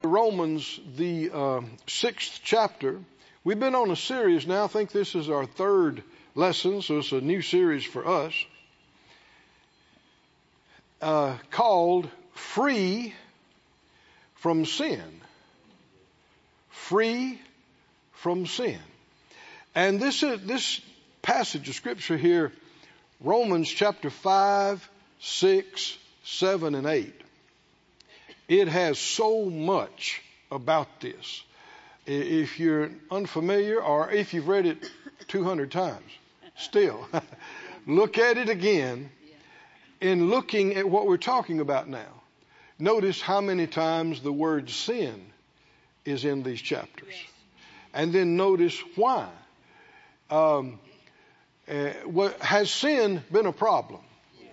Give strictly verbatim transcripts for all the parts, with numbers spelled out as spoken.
Romans, the uh, sixth chapter. We've been on a series now. I think this is our third lesson, so it's a new series for us, uh, called Free from Sin. Free from Sin. And this is this passage of Scripture here, Romans chapter five, six, seven, and eight. It has so much about this. If you're unfamiliar or if you've read it two hundred times, still, look at it again in looking at what we're talking about now. Notice how many times the word sin is in these chapters. And then notice why. Um, uh, what, has sin been a problem?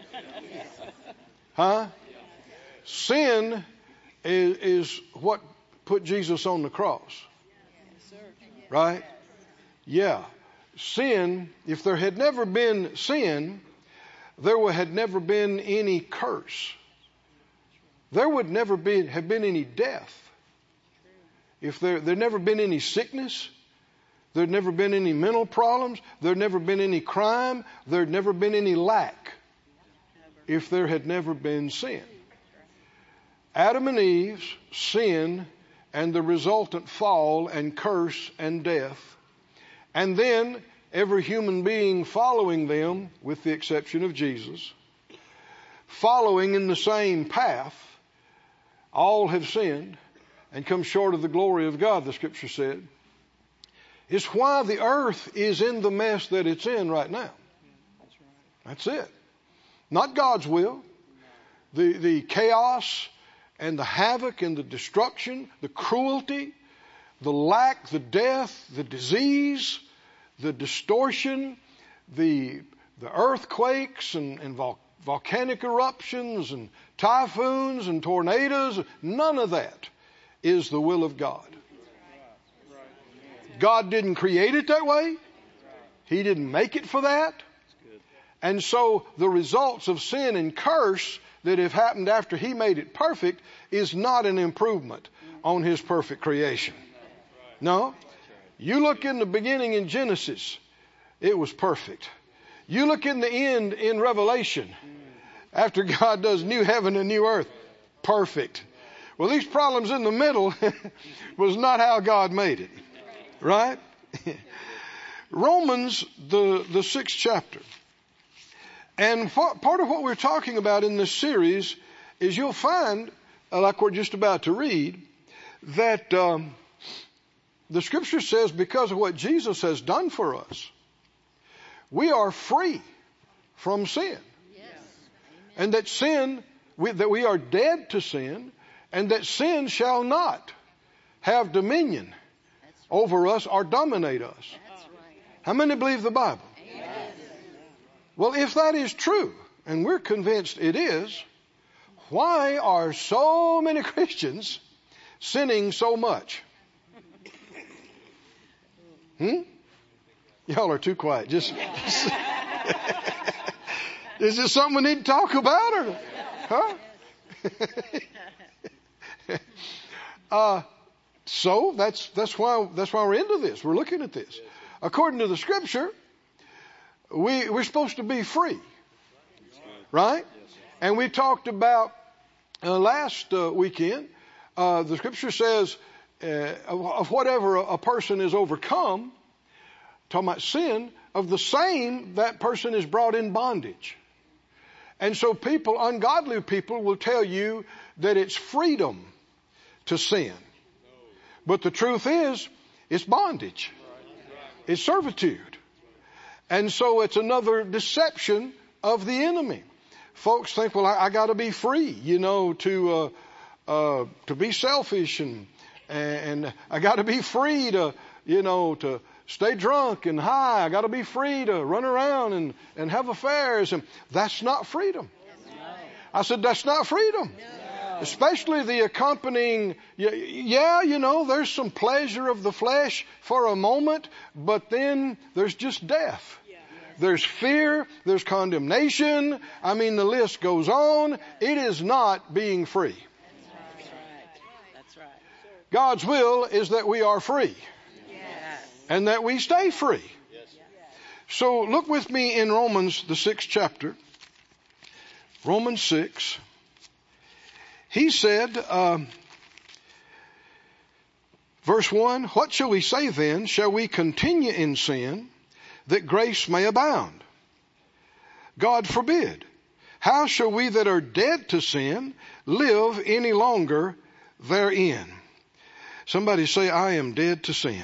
Huh? Sin is, is what put Jesus on the cross. Right? Yeah. Sin, if there had never been sin, there had never been any curse. There would never be, have been any death. If there there'd never been any sickness, there'd never been any mental problems, there'd never been any crime, there'd never been any lack. If there had never been sin. Adam and Eve's sin and the resultant fall and curse and death. And then every human being following them, with the exception of Jesus, following in the same path, all have sinned and come short of the glory of God, the Scripture said. It's why the earth is in the mess that it's in right now. That's it. Not God's will. The, the chaos and the havoc and the destruction, the cruelty, the lack, the death, the disease, the distortion, the, the earthquakes and, and vol- volcanic eruptions and typhoons and tornadoes, none of that is the will of God. God didn't create it that way. He didn't make it for that. And so the results of sin and curse that have happened after He made it perfect is not an improvement on His perfect creation. No. You look in the beginning in Genesis, it was perfect. You look in the end in Revelation, after God does new heaven and new earth, perfect. Well, these problems in the middle was not how God made it. Right? Romans, the, the sixth chapter. And for, part of what we're talking about in this series is you'll find, like we're just about to read, that um, the Scripture says because of what Jesus has done for us, we are free from sin. Yes. And that sin, we, that we are dead to sin, and that sin shall not have dominion over us or dominate us. How many believe the Bible? Yes. Well, if that is true, and we're convinced it is, why are so many Christians sinning so much? Hmm? Y'all are too quiet. Just, just is this something we need to talk about, or huh? uh, so that's that's why that's why we're into this. We're looking at this. According to the Scripture, we we're supposed to be free, right? And we talked about uh, last uh, weekend. Uh, the Scripture says uh, of, of whatever a, a person is overcome, talking about sin, of the same that person is brought in bondage. And so people, ungodly people, will tell you that it's freedom to sin. But the truth is, it's bondage. It's servitude. And so it's another deception of the enemy. Folks think, well, I, I got to be free, you know, to uh, uh, to be selfish, and and I got to be free to, you know, to stay drunk and high. I got to be free to run around and, and have affairs. And that's not freedom. I said, that's not freedom. Especially the accompanying, yeah, you know, there's some pleasure of the flesh for a moment, but then there's just death. There's fear, there's condemnation. I mean, the list goes on. It is not being free. That's right. That's right. God's will is that we are free. Yes. And that we stay free. Yes. So look with me in Romans, the sixth chapter. Romans six. He said, um, verse one, what shall we say then? Shall we continue in sin that grace may abound? God forbid. How shall we that are dead to sin live any longer therein? Somebody say, I am dead to sin.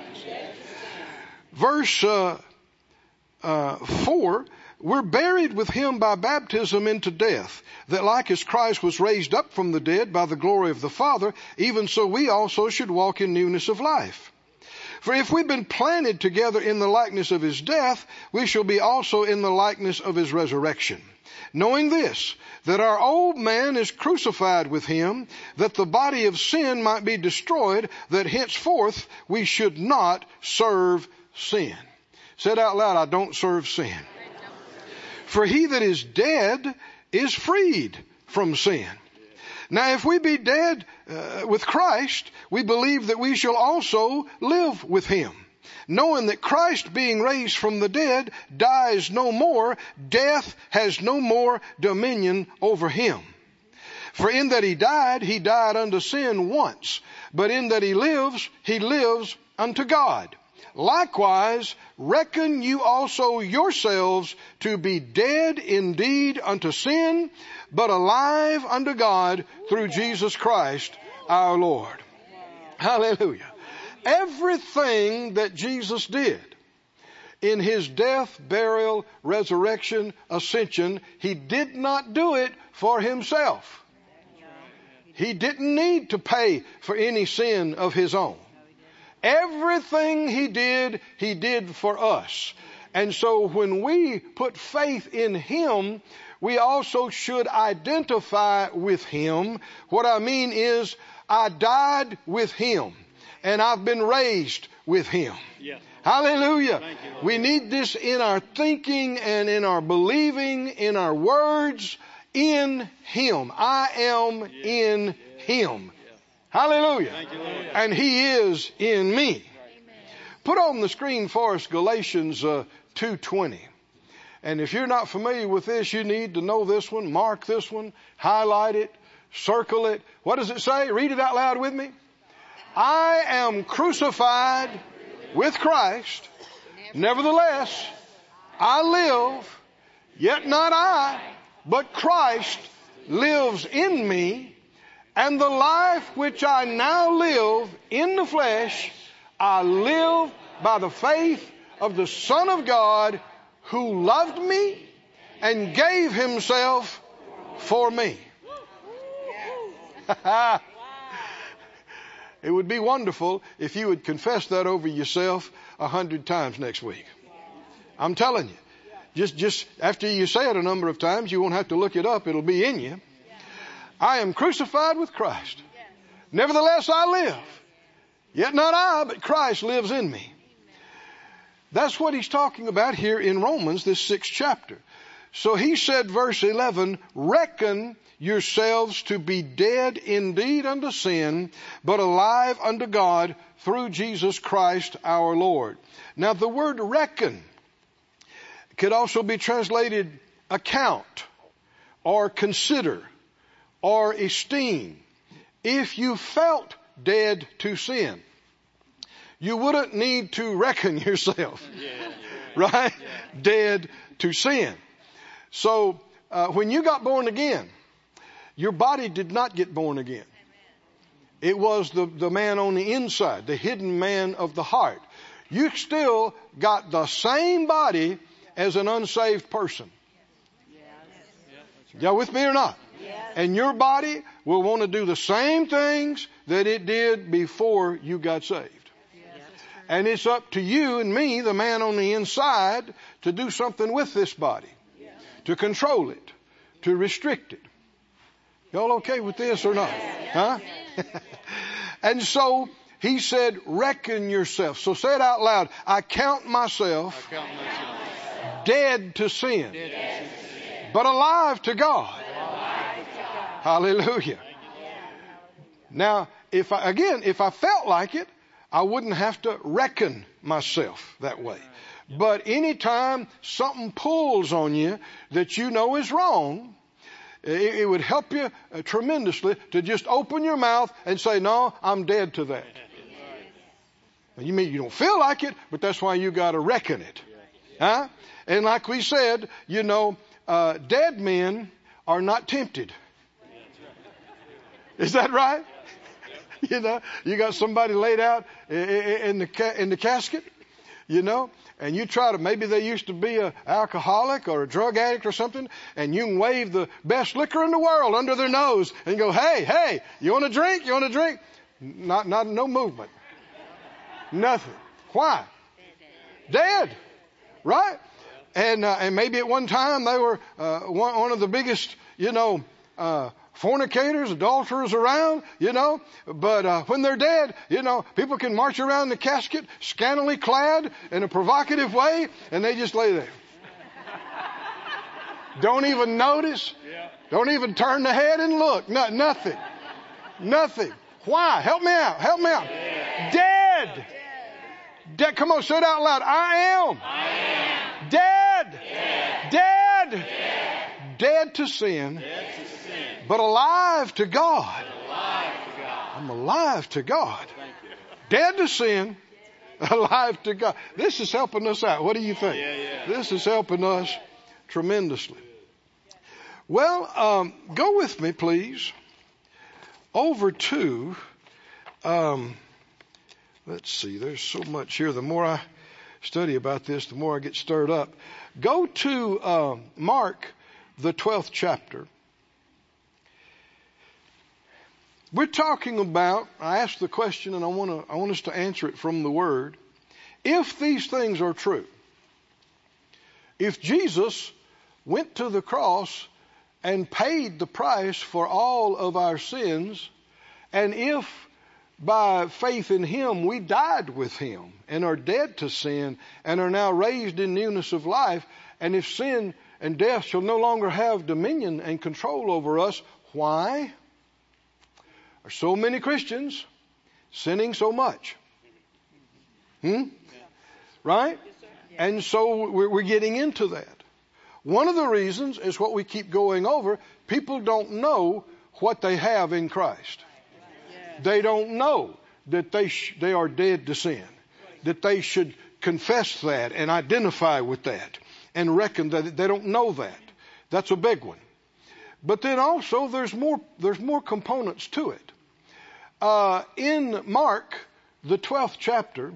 Verse uh, uh, four, we're buried with him by baptism into death, that like as Christ was raised up from the dead by the glory of the Father, even so we also should walk in newness of life. For if we've been planted together in the likeness of his death, we shall be also in the likeness of his resurrection. Knowing this, that our old man is crucified with him, that the body of sin might be destroyed, that henceforth we should not serve sin. Said out loud, I don't serve sin. For he that is dead is freed from sin. Now if we be dead uh, with Christ, we believe that we shall also live with him. Knowing that Christ, being raised from the dead, dies no more, death has no more dominion over him. For in that he died, he died unto sin once, but in that he lives, he lives unto God. Likewise, reckon you also yourselves to be dead indeed unto sin, but alive unto God through Jesus Christ our Lord. Hallelujah. Everything that Jesus did in his death, burial, resurrection, ascension, he did not do it for himself. He didn't need to pay for any sin of his own. Everything he did, he did for us. And so when we put faith in him, we also should identify with him. What I mean is, I died with him, and I've been raised with him. Yeah. Hallelujah. You, we need this in our thinking and in our believing, in our words, in him. I am yeah. in yeah. him. Hallelujah. You, and he is in me. Amen. Put on the screen for us Galatians uh, two twenty. And if you're not familiar with this, you need to know this one, mark this one, highlight it, circle it. What does it say? Read it out loud with me. I am crucified with Christ. Nevertheless, I live, yet not I, but Christ lives in me. And the life which I now live in the flesh, I live by the faith of the Son of God, who loved me and gave himself for me. It would be wonderful if you would confess that over yourself a hundred times next week. I'm telling you. Just, just after you say it a number of times, you won't have to look it up. It'll be in you. I am crucified with Christ. Nevertheless, I live. Yet not I, but Christ lives in me. That's what he's talking about here in Romans, this sixth chapter. So he said, verse eleven, reckon yourselves to be dead indeed unto sin, but alive unto God through Jesus Christ our Lord. Now the word reckon could also be translated account or consider or esteem. If you felt dead to sin, you wouldn't need to reckon yourself, yeah, yeah, right? Yeah. Dead to sin. So uh, when you got born again, your body did not get born again. It was the, the man on the inside, the hidden man of the heart. You still got the same body as an unsaved person. Y'all with me or not? And your body will want to do the same things that it did before you got saved. And it's up to you and me, the man on the inside, to do something with this body. To control it. To restrict it. Y'all okay with this or not? Huh? And so he said, reckon yourself. So say it out loud. I count myself, I count myself. Dead to sin, dead to sin, but alive to God. Alive to God. Hallelujah. Now, if I, again, if I felt like it, I wouldn't have to reckon myself that way. But anytime something pulls on you that you know is wrong, it, it would help you uh, tremendously to just open your mouth and say, no, I'm dead to that. And you mean you don't feel like it, but that's why you got to reckon it. Huh? And like we said, you know, uh, dead men are not tempted. Is that right? You know, you got somebody laid out in the ca- in the casket, you know, and you try to, maybe they used to be an alcoholic or a drug addict or something, and you can wave the best liquor in the world under their nose and go, hey, hey, you want a drink? You want a drink? Not, not, no movement. Nothing. Why? Dead. Right? And, uh, and maybe at one time they were, uh, one, one of the biggest, you know, uh, fornicators, adulterers around, you know, but uh, when they're dead, you know, people can march around the casket scantily clad in a provocative way, and they just lay there. Don't even notice. Don't even turn the head and look. No, nothing. Nothing. Why? Help me out. Help me out. Dead. Dead. Come on, say it out loud. I am. I am. Dead. Dead. Dead. Dead. Dead to sin. Dead to sin. But alive to God. Alive to God. I'm alive to God. Thank you. Dead to sin, alive to God. This is helping us out. What do you think? Yeah, yeah. This is helping us tremendously. Well, um, go with me, please, over to, um, let's see, there's so much here. The more I study about this, the more I get stirred up. Go to uh, Mark, the twelfth chapter. We're talking about, I asked the question and I want to, I want us to answer it from the Word. If these things are true, if Jesus went to the cross and paid the price for all of our sins, and if by faith in Him we died with Him and are dead to sin and are now raised in newness of life, and if sin and death shall no longer have dominion and control over us, why are so many Christians sinning so much? Hmm? Right? And so we're getting into that. One of the reasons is what we keep going over. People don't know what they have in Christ. They don't know that they sh- they are dead to sin, that they should confess that and identify with that and reckon that they don't know that. That's a big one. But then also there's more there's more components to it. Uh, in Mark, the twelfth chapter,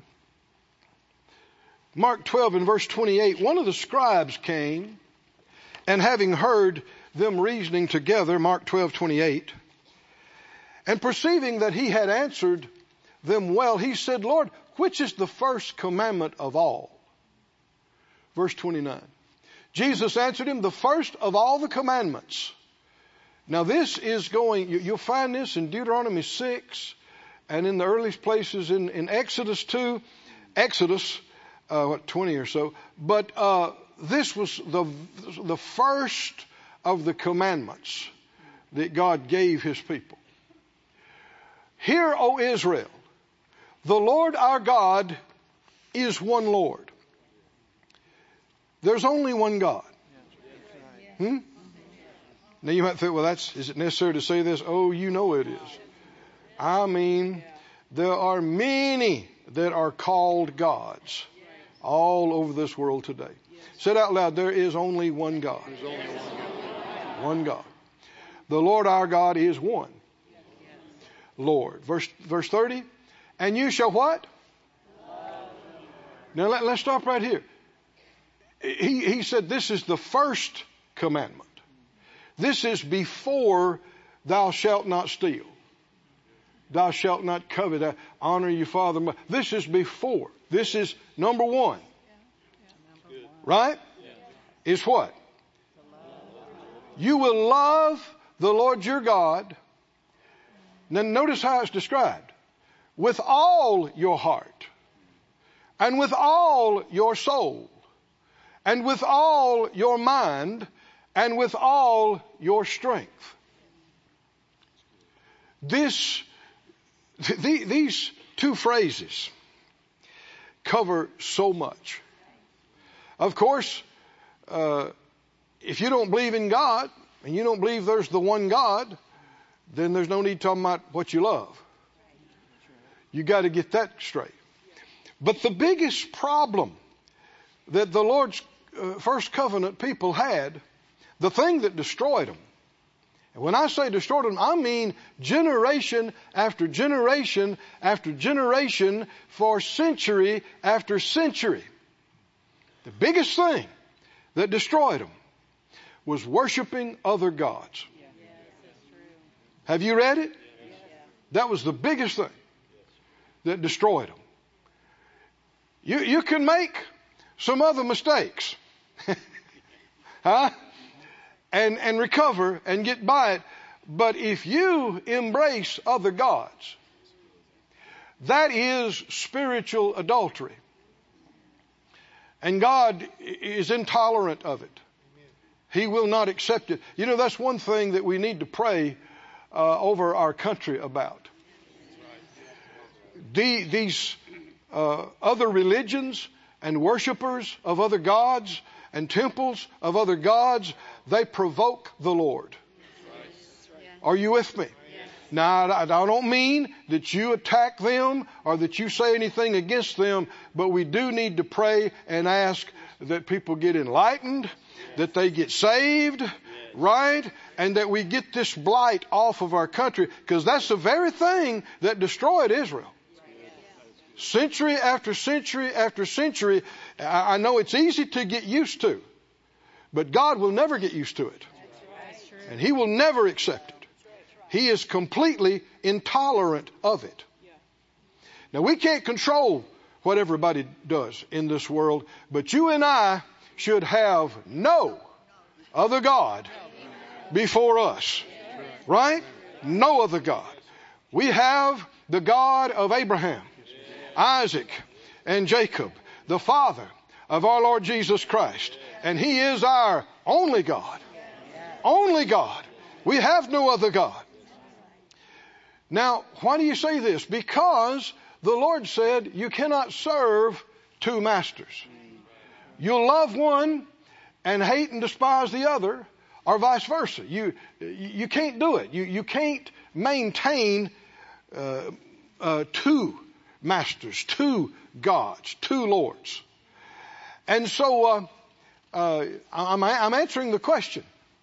Mark twelve and verse twenty-eight, one of the scribes came, and having heard them reasoning together, Mark twelve twenty-eight, and perceiving that he had answered them well, he said, Lord, which is the first commandment of all? Verse twenty-nine. Jesus answered him, the first of all the commandments. Now this is going, you'll find this in Deuteronomy six and in the earliest places in, in Exodus two, Exodus, uh, what, twenty or so. But uh, this was the, the first of the commandments that God gave His people. Hear, O Israel, the Lord our God is one Lord. There's only one God. Hmm? Now you might think, well, that's, is it necessary to say this? Oh, you know it is. I mean, there are many that are called gods all over this world today. Say it out loud, there is only one God. One God. The Lord our God is one Lord. Verse, verse thirty, and you shall what? Now let, let's stop right here. He, he said this is the first commandment. This is before thou shalt not steal. Thou shalt not covet. Uh, honor your father and mother. This is before. This is number one. Right? Is what? You will love the Lord your God. Now notice how it's described. With all your heart. And with all your soul. And with all your mind. And with all your strength. This th- th- these two phrases cover so much. Of course, uh, if you don't believe in God and you don't believe there's the one God, then there's no need talking about what you love. You got to get that straight. But the biggest problem that the Lord's uh, first covenant people had, the thing that destroyed them, and when I say destroyed them, I mean generation after generation after generation for century after century. The biggest thing that destroyed them was worshiping other gods. Have you read it? That was the biggest thing that destroyed them. You, you can make some other mistakes, huh? And, and recover and get by it. But if you embrace other gods, that is spiritual adultery. And God is intolerant of it. He will not accept it. You know, that's one thing that we need to pray uh, over our country about. The, these uh, other religions and worshipers of other gods and temples of other gods, they provoke the Lord. Are you with me? Now, I don't mean that you attack them or that you say anything against them, but we do need to pray and ask that people get enlightened, that they get saved, right? And that we get this blight off of our country, because that's the very thing that destroyed Israel. Century after century after century. I know it's easy to get used to, but God will never get used to it. And He will never accept it. He is completely intolerant of it. Now, we can't control what everybody does in this world, but you and I should have no other God before us. Right? No other God. We have the God of Abraham, Isaac, and Jacob, the Father of our Lord Jesus Christ. And He is our only God. Only God. We have no other God. Now, why do you say this? Because the Lord said you cannot serve two masters. You'll love one and hate and despise the other, or vice versa. You you can't do it. You you can't maintain uh, uh, two masters, two gods, two lords. And so uh, uh, I'm I'm answering the question: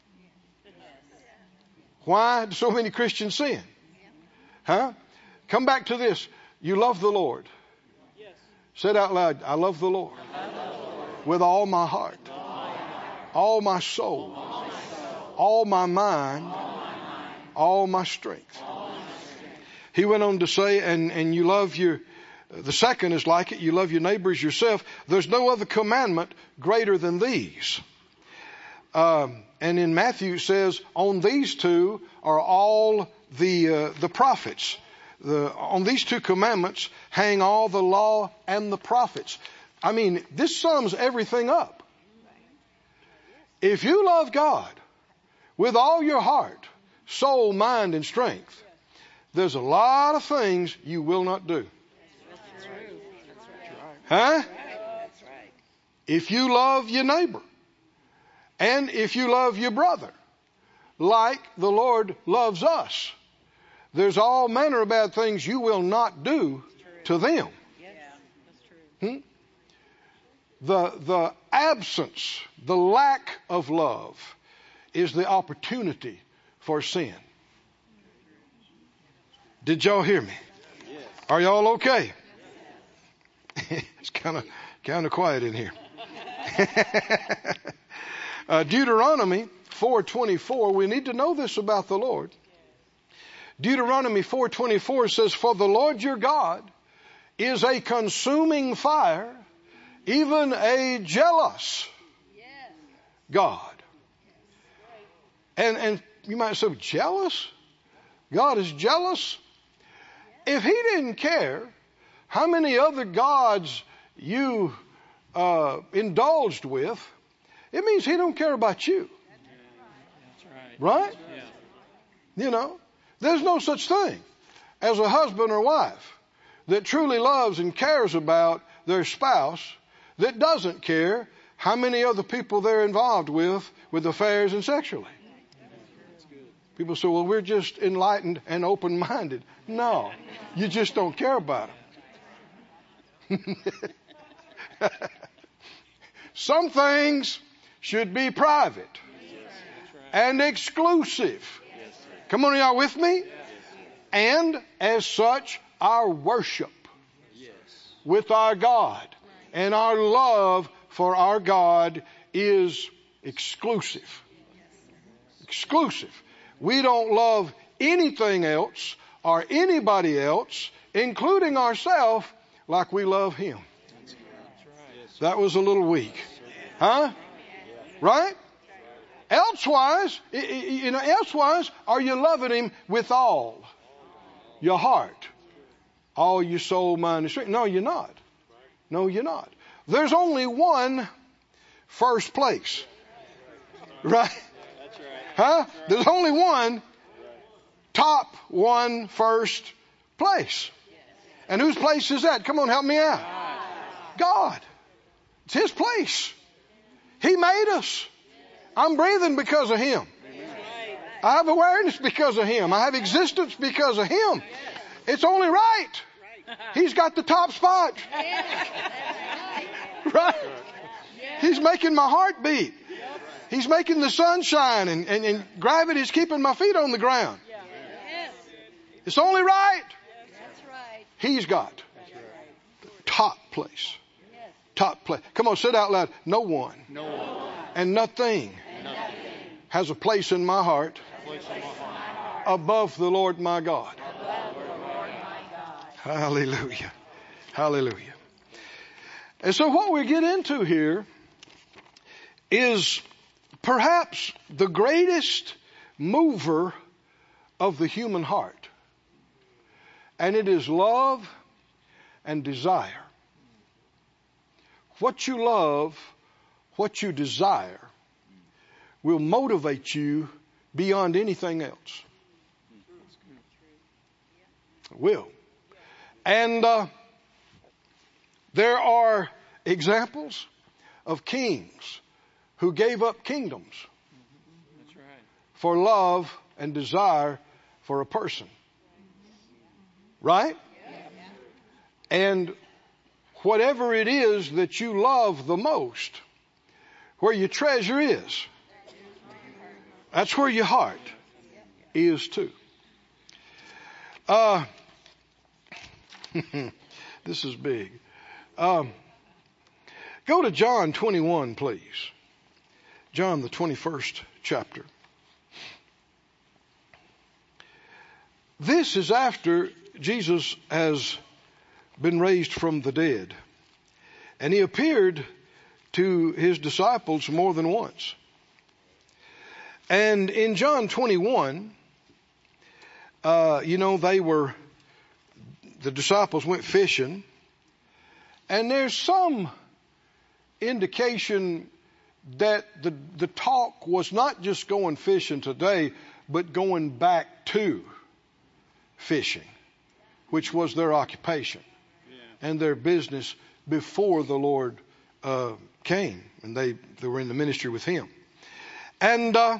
why do so many Christians sin? Huh? Come back to this. You love the Lord. Yes. Say it out loud. I love the Lord. I love the Lord. With all my heart. All my, heart. All my soul. All my, soul. All my mind. All my, mind. All my strength. All my strength. He went on to say, and, and you love your, the second is like it, you love your neighbor as yourself. There's no other commandment greater than these. Um, and in Matthew it says, on these two are all the uh, the prophets. The, on these two commandments hang all the law and the prophets. I mean, this sums everything up. If you love God with all your heart, soul, mind, and strength, there's a lot of things you will not do. That's true. That's right. Huh? That's right. If you love your neighbor, and if you love your brother, like the Lord loves us, there's all manner of bad things you will not do to them. Yes, that's true. Hmm? The, the absence, the lack of love is the opportunity for sin. Did y'all hear me? Yes. Are y'all okay? It's kind of kind of quiet in here. uh, Deuteronomy four twenty-four, we need to know this about the Lord. Deuteronomy four twenty-four says, for the Lord your God is a consuming fire, even a jealous God. And, and you might say, jealous? God is jealous? If He didn't care how many other gods you uh, indulged with, it means He don't care about you. That's right. Right? Yeah. You know? There's no such thing as a husband or wife that truly loves and cares about their spouse that doesn't care how many other people they're involved with, with affairs and sexually. People say, well, we're just enlightened and open-minded. No, you just don't care about them. Some things should be private and exclusive. Come on, y'all with me? And as such, our worship with our God and our love for our God is exclusive. Exclusive. We don't love anything else or anybody else, including ourselves, like we love Him. That was a little weak. Huh? Right? Elsewise, you know, elsewise, are you loving Him with all your heart, all your soul, mind, and strength? No, you're not. No, you're not. There's only one first place. Right? Huh? There's only one top one first place. And whose place is that? Come on, help me out. God. It's His place. He made us. I'm breathing because of Him. I have awareness because of Him. I have existence because of Him. It's only right. He's got the top spot. Right? He's making my heart beat. He's making the sun shine, and, and, and gravity's keeping my feet on the ground. It's only right. He's got the top place. Top place. Come on, sit out loud. No one, No one and nothing and nothing has a place in my heart place in my heart above the Lord my God. above the Lord my God. Hallelujah. Hallelujah. And so what we get into here is perhaps the greatest mover of the human heart. And it is love and desire. What you love, what you desire, will motivate you beyond anything else. It will. And uh, there are examples of kings who gave up kingdoms That's right. for love and desire for a person. Right? And whatever it is that you love the most, where your treasure is, that's where your heart is too. Uh, this is big. Um, go to John twenty-one, please. John, the twenty-first chapter. This is after Jesus has been raised from the dead. And He appeared to His disciples more than once. And in John twenty-one, uh, you know, they were, the disciples went fishing. And there's some indication that the, the talk was not just going fishing today, but going back to fishing, which was their occupation and their business before the Lord uh, came, and they, they were in the ministry with Him. And uh,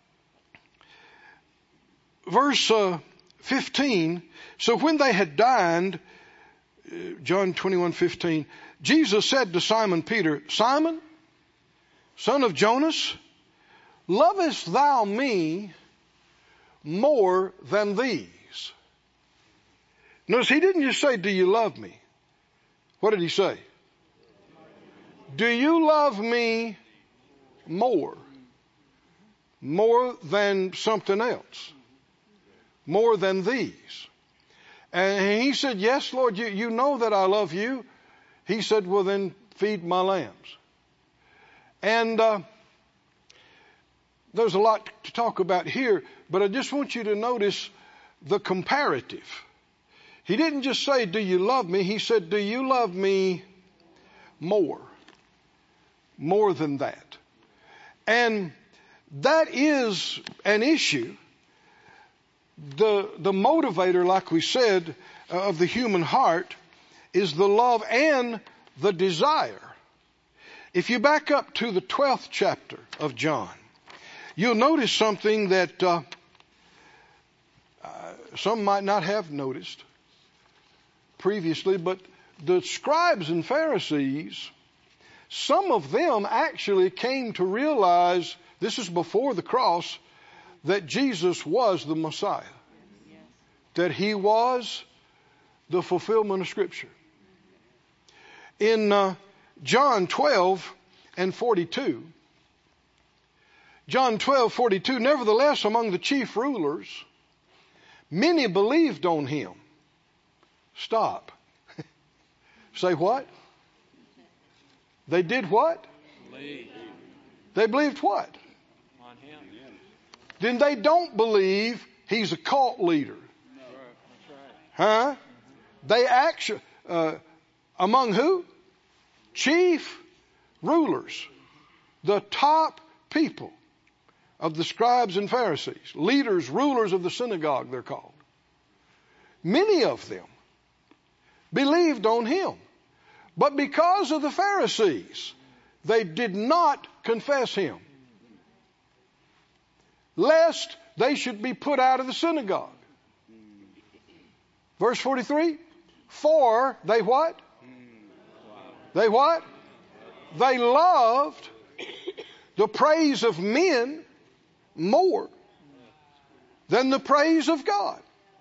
verse uh, fifteen, so when they had dined, uh, John twenty-one fifteen, Jesus said to Simon Peter, Simon, son of Jonas, lovest thou me more than these? Notice He didn't just say, do you love me? What did He say? Do you love me more? More than something else? More than these? And He said, yes, Lord, you, you know that I love you. He said, well, then feed my lambs. And uh, there's a lot to talk about here, but I just want you to notice the comparative. He didn't just say, do you love me? He said, do you love me more? More than that. And that is an issue the, the motivator, like we said, uh, of the human heart is the love and the desire. If you back up to the twelfth chapter of John, you'll notice something that uh, uh, some might not have noticed previously, but the scribes and Pharisees, some of them actually came to realize, this is before the cross, that Jesus was the Messiah, that he was the fulfillment of Scripture. In uh, John twelve and forty-two, John twelve, forty-two, nevertheless among the chief rulers, many believed on him. Stop. Say what? They did what? Believe They believed what? on him. Then they don't believe he's a cult leader. That's right. Huh? They actually, uh, among who? Chief rulers. The top people of the scribes and Pharisees. Leaders, rulers of the synagogue, they're called. Many of them believed on him. But because of the Pharisees, they did not confess him, lest they should be put out of the synagogue. Verse forty-three, for they what? They what? They loved the praise of men more than the praise of God.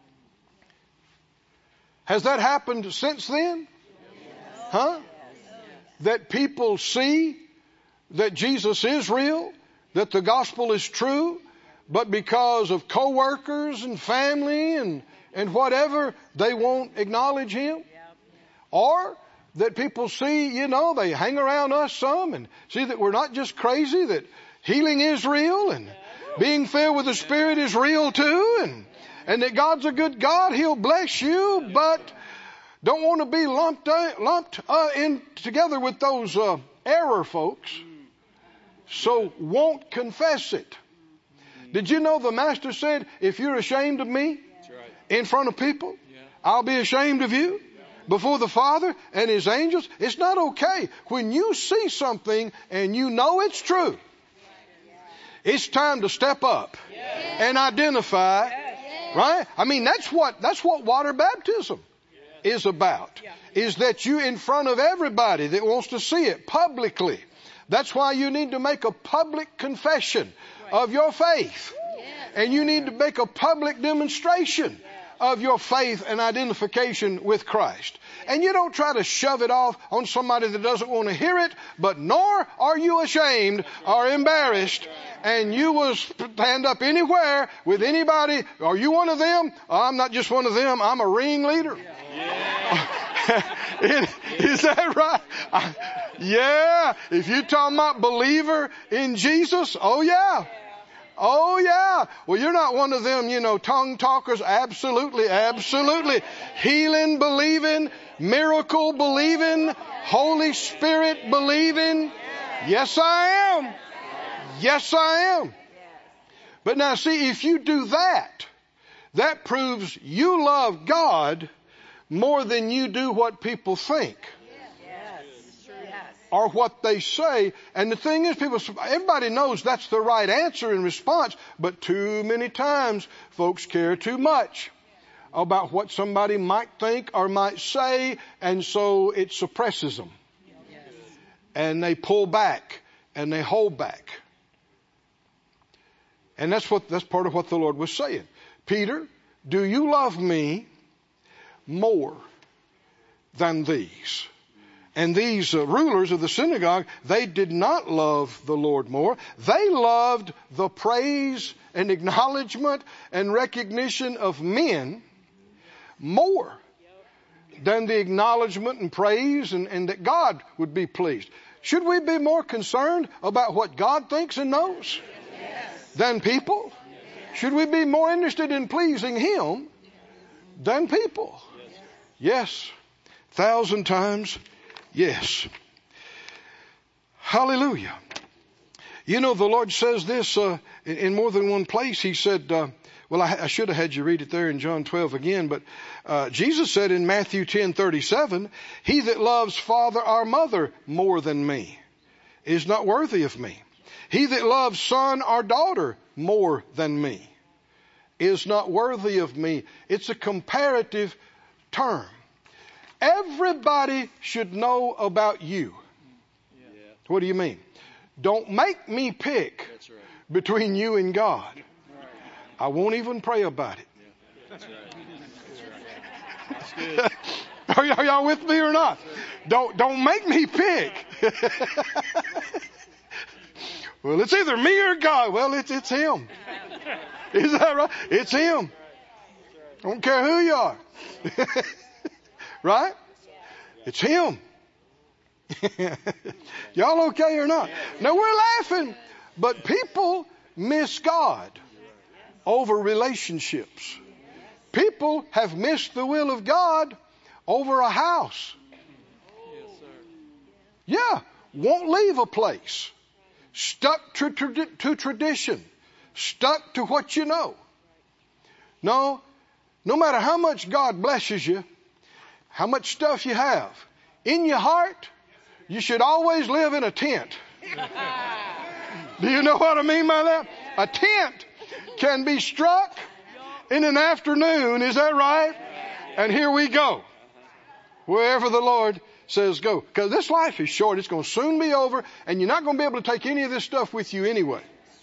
Has that happened since then? Huh? That people see that Jesus is real, that the gospel is true, but because of co-workers and family and, and whatever, they won't acknowledge him? Or that people see, you know, they hang around us some and see that we're not just crazy, that healing is real and being filled with the Spirit is real too, and, and that God's a good God, he'll bless you, but don't want to be lumped uh, lumped uh, in together with those uh, error folks, so won't confess it. Did you know the Master said, if you're ashamed of me in front of people, I'll be ashamed of you before the Father and his angels? It's not okay. When you see something and you know it's true, it's time to step up and identify, right? I mean, that's what that's what water baptism is about, is that you in front of everybody that wants to see it publicly. That's why you need to make a public confession of your faith. And you need to make a public demonstration of your faith and identification with Christ. And you don't try to shove it off on somebody that doesn't want to hear it, but nor are you ashamed or embarrassed. And you will stand up anywhere with anybody. Are you one of them? I'm not just one of them. I'm a ringleader. Is that right? I, yeah. If you're talking about believer in Jesus, oh yeah. Oh yeah. Well, you're not one of them, you know, tongue talkers. Absolutely, absolutely. Healing, believing, miracle believing, Holy Spirit believing. Yes, I am. Yes, I am. But now see, if you do that, that proves you love God more than you do what people think. Or what they say. And the thing is, people, everybody knows that's the right answer in response, but too many times folks care too much about what somebody might think or might say, and so it suppresses them. And they pull back and they hold back. And that's what that's part of what the Lord was saying. Peter, do you love me more than these? And these uh, rulers of the synagogue, they did not love the Lord more. They loved the praise and acknowledgement and recognition of men more than the acknowledgement and praise and, and that God would be pleased. Should we be more concerned about what God thinks and knows than people? Should we be more interested in pleasing him than people? Yes. Thousand times yes. Hallelujah. You know, the Lord says this uh, in, in more than one place. He said, uh, well, I, I should have had you read it there in John twelve again, but uh, Jesus said in Matthew ten thirty-seven, he that loves father or mother more than me is not worthy of me. He that loves son or daughter more than me is not worthy of me. It's a comparative term. Everybody should know about you. Yeah. What do you mean? Don't make me pick That's right. between you and God. I won't even pray about it. That's right. That's good. Are, y- are y'all with me or not? Don't don't make me pick. Well, it's either me or God. Well, it's it's Him. Is that right? It's Him. I don't care who you are. Right? It's Him. Y'all okay or not? Now we're laughing, but people miss God over relationships. People have missed the will of God over a house. Yes, sir. Yeah, won't leave a place. Stuck to, to, to tradition. Stuck to what you know. No, no matter how much God blesses you, how much stuff you have, in your heart, you should always live in a tent. Do you know what I mean by that? A tent can be struck in an afternoon, is that right? And here we go. Wherever the Lord says go. Because this life is short. It's going to soon be over. And you're not going to be able to take any of this stuff with you anyway.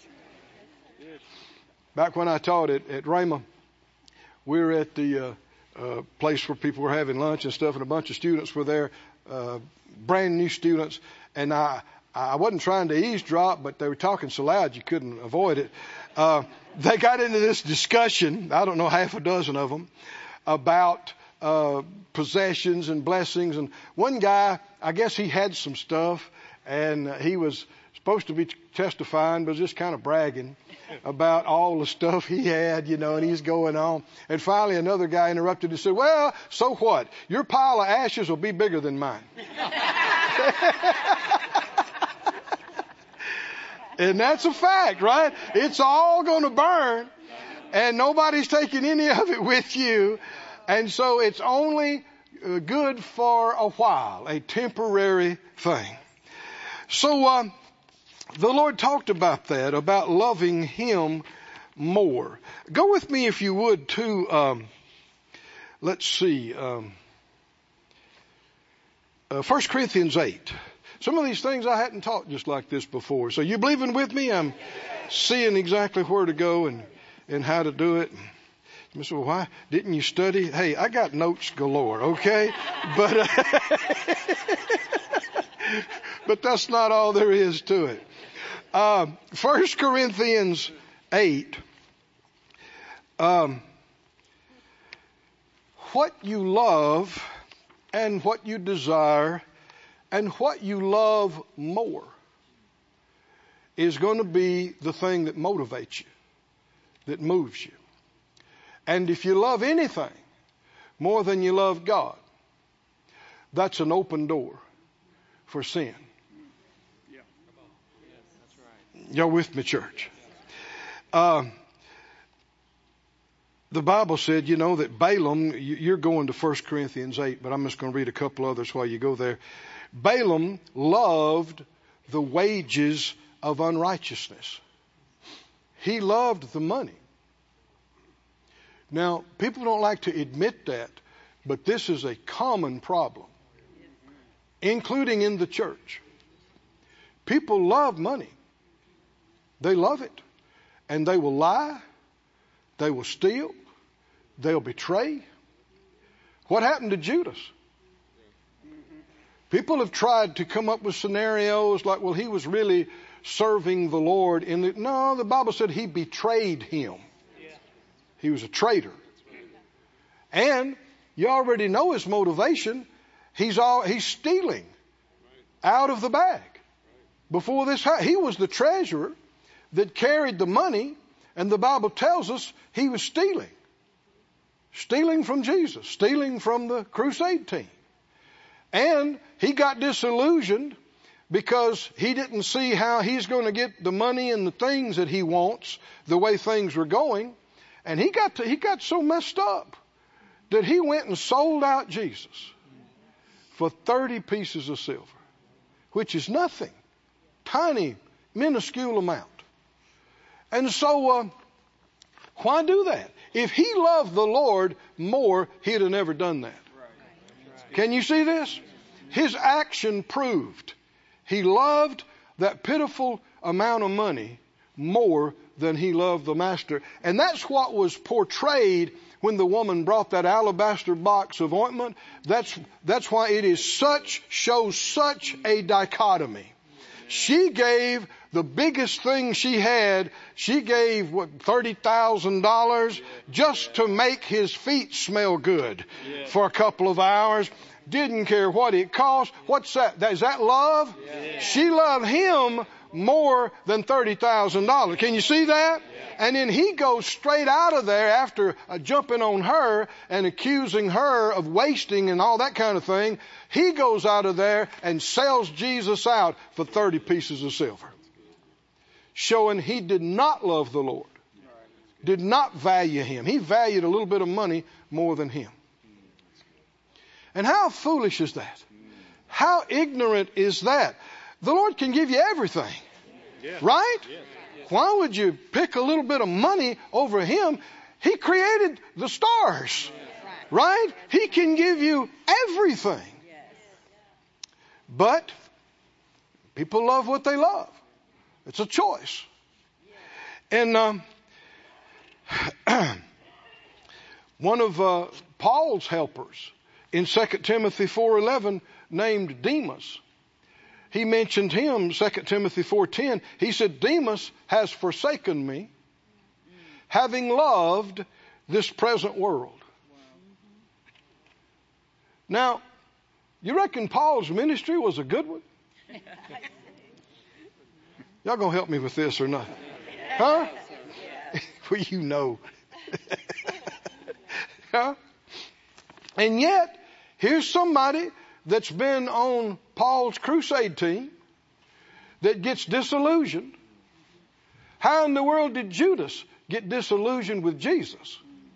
Back when I taught at, at Rhema, we were at the uh, uh, place where people were having lunch and stuff. And a bunch of students were there. Uh, brand new students. And I, I wasn't trying to eavesdrop, but they were talking so loud you couldn't avoid it. Uh, they got into this discussion, I don't know, half a dozen of them, about uh, possessions and blessings. And one guy, I guess he had some stuff, and uh, he was supposed to be testifying, but just kind of bragging about all the stuff he had, you know, and he's going on. And finally another guy interrupted and said, well, so what? Your pile of ashes will be bigger than mine. And that's a fact, right? It's all going to burn, and nobody's taking any of it with you. And so it's only good for a while, a temporary thing. So um, the Lord talked about that, about loving Him more. Go with me, if you would, to, um, let's see, um, uh, First Corinthians eight. Some of these things I hadn't taught just like this before. So you believing with me? I'm seeing exactly where to go and, and how to do it. You say, well, why didn't you study? Hey, I got notes galore, okay? But, uh, but that's not all there is to it. Uh, First Corinthians eight. Um, what you love and what you desire and what you love more is going to be the thing that motivates you, that moves you. And if you love anything more than you love God, that's an open door for sin. Yeah. Yes, that's right. Y'all with me, church? Uh, the Bible said, you know, that Balaam, you're going to First Corinthians eight, but I'm just going to read a couple others while you go there. Balaam loved the wages of unrighteousness. He loved the money. Now, people don't like to admit that, but this is a common problem, including in the church. People love money. They love it. And they will lie. They will steal. They'll betray. What happened to Judas? People have tried to come up with scenarios like, well, he was really serving the Lord. In the, no, the Bible said he betrayed him. He was a traitor. And you already know his motivation. He's all, he's stealing out of the bag. Before this, he was the treasurer that carried the money, and the Bible tells us he was stealing. Stealing from Jesus, stealing from the crusade team. And he got disillusioned because he didn't see how he's going to get the money and the things that he wants the way things were going. And he got to, he got so messed up that he went and sold out Jesus for thirty pieces of silver, which is nothing. Tiny, minuscule amount. And so, uh, why do that? If he loved the Lord more, he'd have never done that. Can you see this? His action proved he loved that pitiful amount of money more than he loved the master. And that's what was portrayed when the woman brought that alabaster box of ointment. That's, that's why it is such, shows such a dichotomy. She gave the biggest thing she had. She gave, what, thirty thousand dollars just to make his feet smell good for a couple of hours. Didn't care what it cost. What's that? Is that love? She loved him more than thirty thousand dollars. Can you see that? And then he goes straight out of there after uh, jumping on her and accusing her of wasting and all that kind of thing. He goes out of there and sells Jesus out for thirty pieces of silver. Showing he did not love the Lord. Did not value him. He valued a little bit of money more than him. And how foolish is that? How ignorant is that? The Lord can give you everything. Right? Why would you pick a little bit of money over him? He created the stars. Right? He can give you everything. But people love what they love. It's a choice. And um, one of uh, Paul's helpers in Second Timothy four eleven named Demas, he mentioned him, Second Timothy four ten. He said, Demas has forsaken me, having loved this present world. Now, you reckon Paul's ministry was a good one? Y'all gonna help me with this or not? Huh? Well, you know. Huh? And yet, here's somebody that's been on Paul's crusade team that gets disillusioned. How in the world did Judas get disillusioned with Jesus?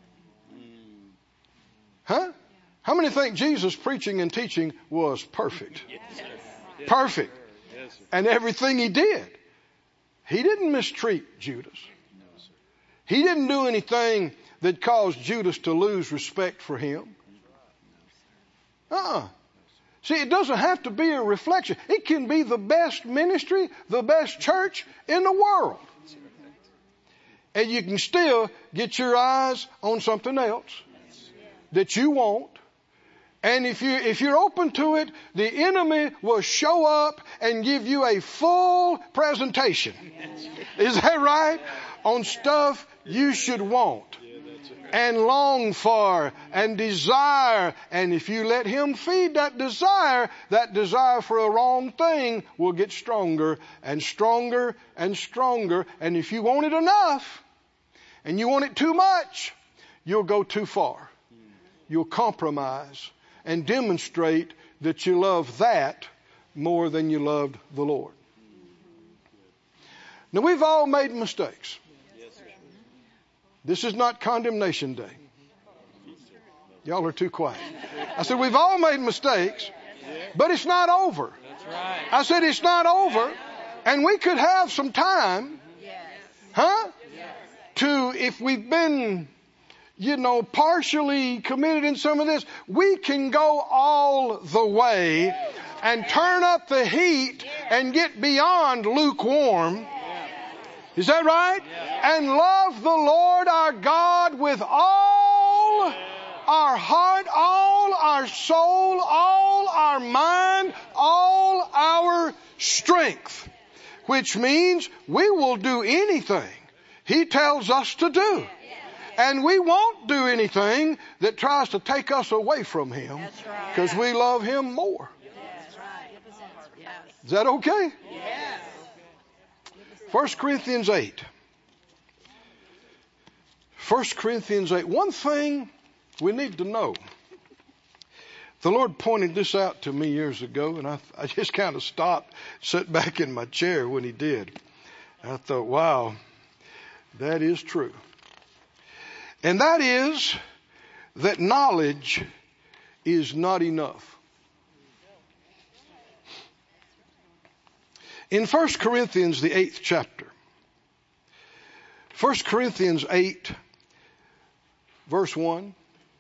Huh? How many think Jesus' preaching and teaching was perfect? Perfect. And everything he did. He didn't mistreat Judas. He didn't do anything that caused Judas to lose respect for him. Uh-uh. See, it doesn't have to be a reflection. It can be the best ministry, the best church in the world. And you can still get your eyes on something else that you want. And if you, if you're open to it, the enemy will show up and give you a full presentation. Is that right? On stuff you should want and long for and desire. And if you let him feed that desire, that desire for a wrong thing will get stronger and stronger and stronger. And if you want it enough and you want it too much, you'll go too far. You'll compromise and demonstrate that you love that more than you loved the Lord. Now, we've all made mistakes. This is not condemnation day. Y'all are too quiet. I said, we've all made mistakes, but it's not over. I said, it's not over. And we could have some time, huh? To, if we've been, you know, partially committed in some of this, we can go all the way and turn up the heat and get beyond lukewarm. Is that right? And love the Lord our God with all our heart, all our soul, all our mind, all our strength. Which means we will do anything He tells us to do. And we won't do anything that tries to take us away from Him. Because we love Him more. Is that okay? Yes. First Corinthians eight. First Corinthians eight. One thing we need to know. The Lord pointed this out to me years ago, and I, I just kind of stopped, sat back in my chair when He did. And I thought, wow, that is true. And that is that knowledge is not enough. In First Corinthians, the eighth chapter, First Corinthians eight, verse one,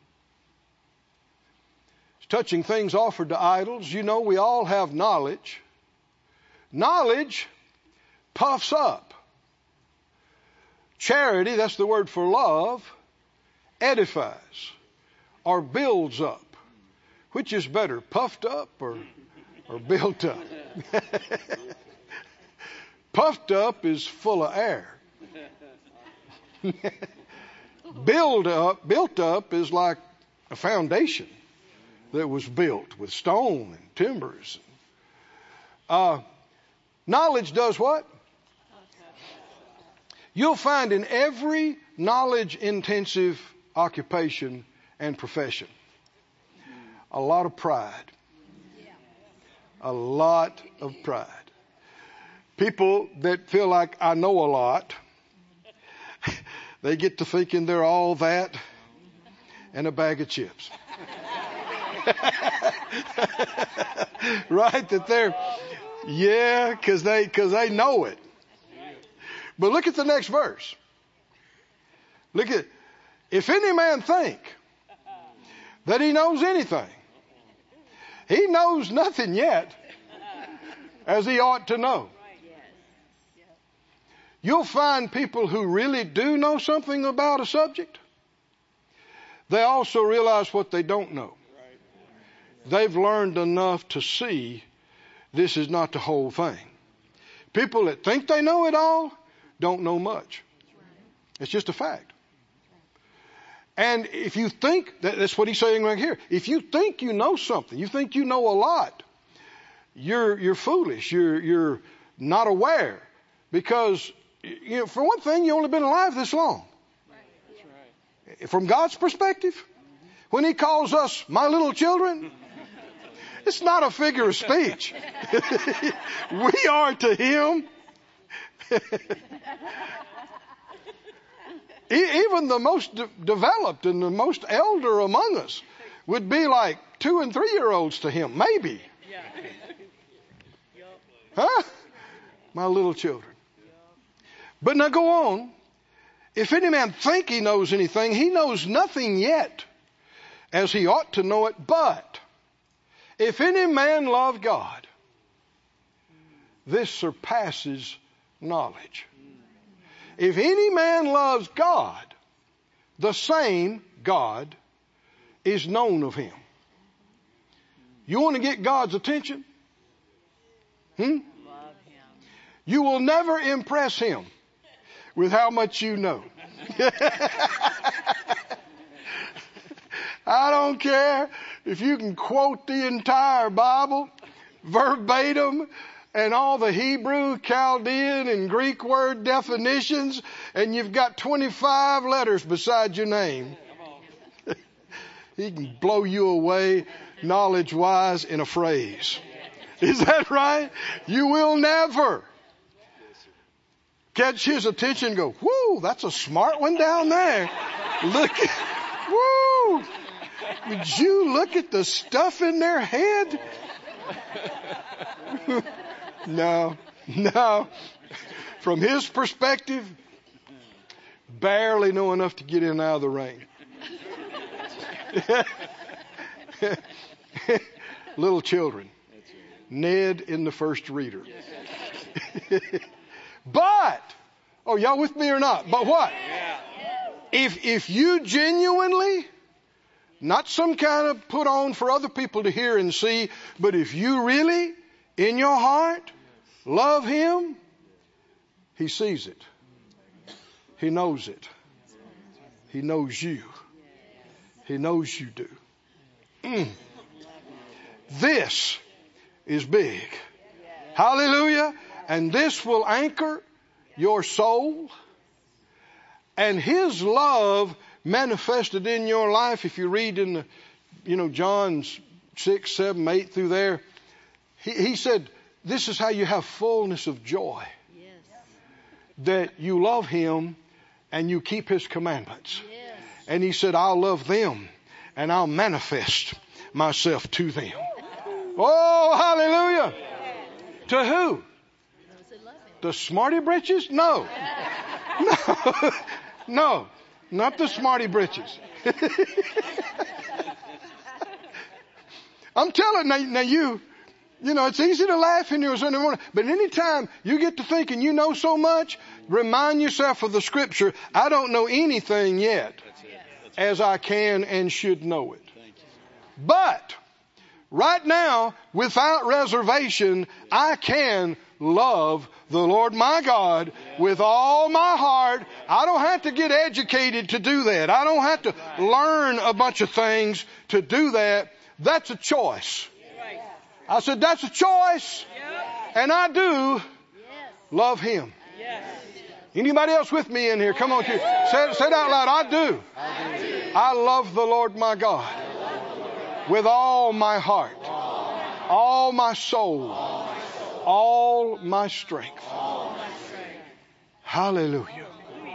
it's touching things offered to idols. You know, we all have knowledge. Knowledge puffs up. Charity, that's the word for love, edifies or builds up. Which is better, puffed up or, or built up? Puffed up is full of air. Build up, built up is like a foundation that was built with stone and timbers. Uh, knowledge does what? You'll find in every knowledge-intensive occupation and profession a lot of pride. A lot of pride. People that feel like I know a lot, they get to thinking they're all that and a bag of chips. Right? That they're, yeah, because they, because they know it. But look at the next verse. Look at, if any man think that he knows anything, he knows nothing yet as he ought to know. You'll find people who really do know something about a subject. They also realize what they don't know. They've learned enough to see this is not the whole thing. People that think they know it all don't know much. It's just a fact. And if you think, that's what he's saying right here. If you think you know something, you think you know a lot, you're, you're foolish. You're, you're not aware. Because, you know, for one thing, you've only been alive this long. That's right. From God's perspective, when he calls us my little children, it's not a figure of speech. We are to him. Even the most de- developed and the most elder among us would be like two and three year olds to him, maybe. Huh? My little children. But now go on. If any man think he knows anything, he knows nothing yet as he ought to know it. But if any man love God, this surpasses knowledge. If any man loves God, the same God is known of him. You want to get God's attention? Hmm? You will never impress him with how much you know. I don't care if you can quote the entire Bible verbatim and all the Hebrew, Chaldean, and Greek word definitions, and you've got twenty-five letters beside your name. He can blow you away knowledge-wise in a phrase. Is that right? You will never catch his attention and go, whoo, that's a smart one down there. Look at, whoo. Would you look at the stuff in their head? No, no. From his perspective, barely know enough to get in and out of the rain. Little children. Ned in the first reader. But, oh, y'all with me or not? But what? If, if you genuinely, not some kind of put on for other people to hear and see, but if you really, in your heart, love him, he sees it. He knows it. He knows you. He knows you do. Mm. This is big. Hallelujah. And this will anchor your soul. And his love manifested in your life, if you read in the, you know, John six, seven, eight through there, he, he said, this is how you have fullness of joy. Yes. That you love him and you keep his commandments. Yes. And he said, I'll love them and I'll manifest myself to them. Oh, hallelujah. To who? The smarty britches? No. No. No. Not the smarty britches. I'm telling now, now you, you know, it's easy to laugh in your Sunday morning, but anytime you get to thinking you know so much, remind yourself of the scripture. I don't know anything yet as I can and should know it. But right now, without reservation, I can love the Lord my God with all my heart. I don't have to get educated to do that. I don't have to learn a bunch of things to do that. That's a choice. I said, that's a choice. And I do love Him. Anybody else with me in here? Come on, say, say it out loud. I do. I love the Lord my God with all my heart, all my soul, all my strength. Hallelujah.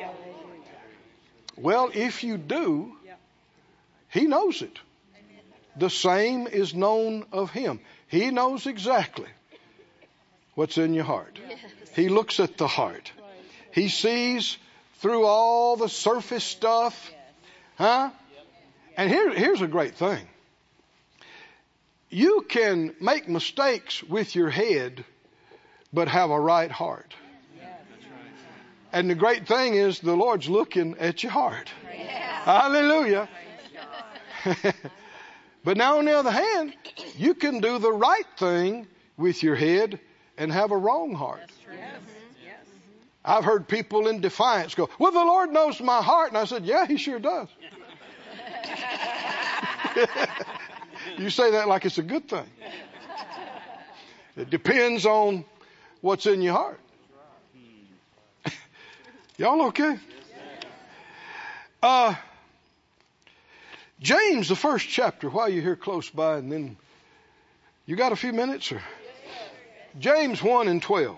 Well, if you do, He knows it. The same is known of Him. He knows exactly what's in your heart. He looks at the heart. He sees through all the surface stuff. Huh? And here, here's a great thing. You can make mistakes with your head, but have a right heart. And the great thing is the Lord's looking at your heart. Hallelujah. But now on the other hand, you can do the right thing with your head and have a wrong heart. I've heard people in defiance go, well, the Lord knows my heart. And I said, yeah, He sure does. You say that like it's a good thing. It depends on what's in your heart. Y'all okay? Uh, James, the first chapter, while you're here close by, and then you got a few minutes? Or James one and twelve.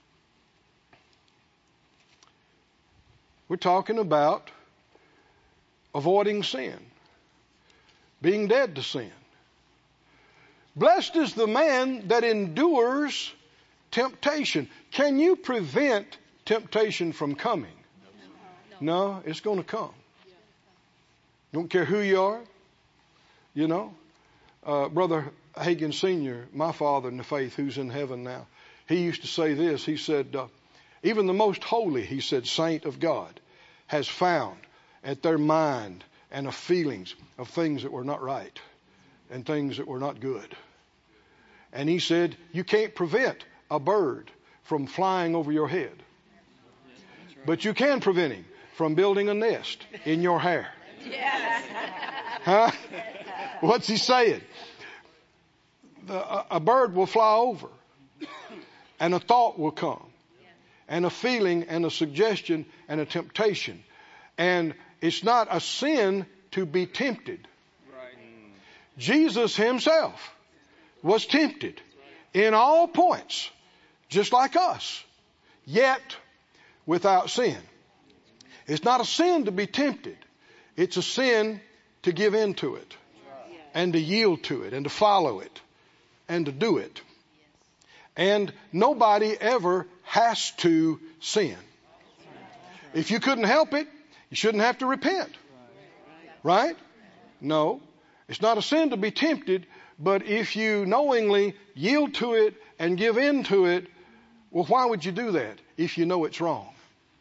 We're talking about avoiding sin, being dead to sin. Blessed is the man that endures temptation. Can you prevent temptation from coming? No, it's going to come. Don't care who you are. You know, uh, Brother Hagin Senior, my father in the faith, who's in heaven now, he used to say this. He said, uh, even the most holy, he said, saint of God has found at their mind and of feelings of things that were not right and things that were not good. And he said, you can't prevent a bird from flying over your head, but you can prevent him from building a nest in your hair. Yes. Huh? What's he saying? The, a, a bird will fly over, and a thought will come, and a feeling, and a suggestion, and a temptation. And it's not a sin to be tempted. Jesus Himself was tempted in all points, just like us, yet without sin. It's not a sin to be tempted. It's a sin to give in to it and to yield to it and to follow it and to do it. And nobody ever has to sin. If you couldn't help it, you shouldn't have to repent. Right? No. It's not a sin to be tempted, but if you knowingly yield to it and give in to it, well, why would you do that if you know it's wrong?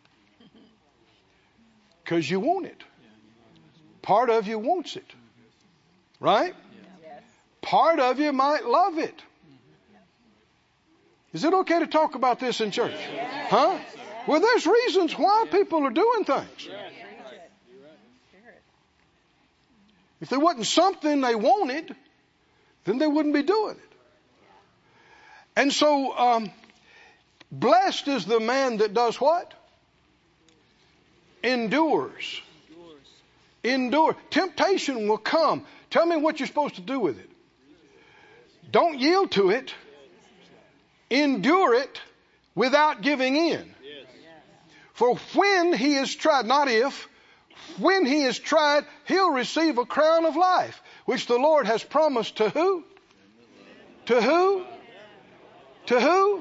Because you want it. Part of you wants it. Right? Part of you might love it. Is it okay to talk about this in church? Huh? Well, there's reasons why people are doing things. If there wasn't something they wanted, then they wouldn't be doing it. And so, um, blessed is the man that does what? Endures. Endure. Temptation will come. Tell me what you're supposed to do with it. Don't yield to it. Endure it without giving in. For when he is tried, not if, when he is tried, he'll receive a crown of life, which the Lord has promised to who? To who? To who?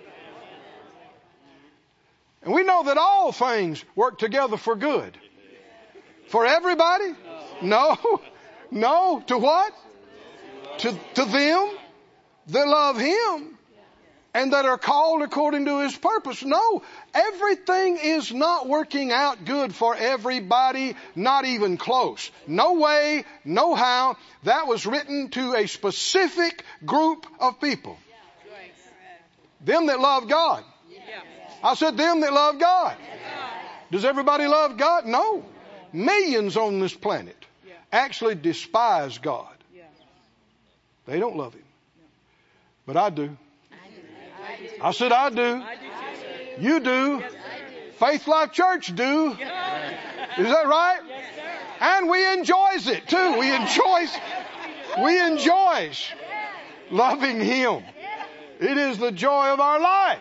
And we know that all things work together for good. For everybody? No. No. To what? To, to them that love him and that are called according to his purpose. No. Everything is not working out good for everybody, not even close. No way, no how. That was written to a specific group of people. Them that love God. I said them that love God. Does everybody love God? No. Millions on this planet actually despise God. They don't love him. But I do. I said I do. You do. Faith Life Church do. Is that right? And we enjoys it too. We enjoys, we enjoys loving him. It is the joy of our life.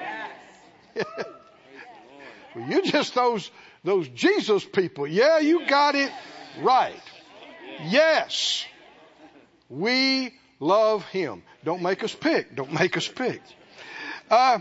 Well, you just those those Jesus people. Yeah, you got it right. Yes. We love him. Don't make us pick. Don't make us pick. Uh,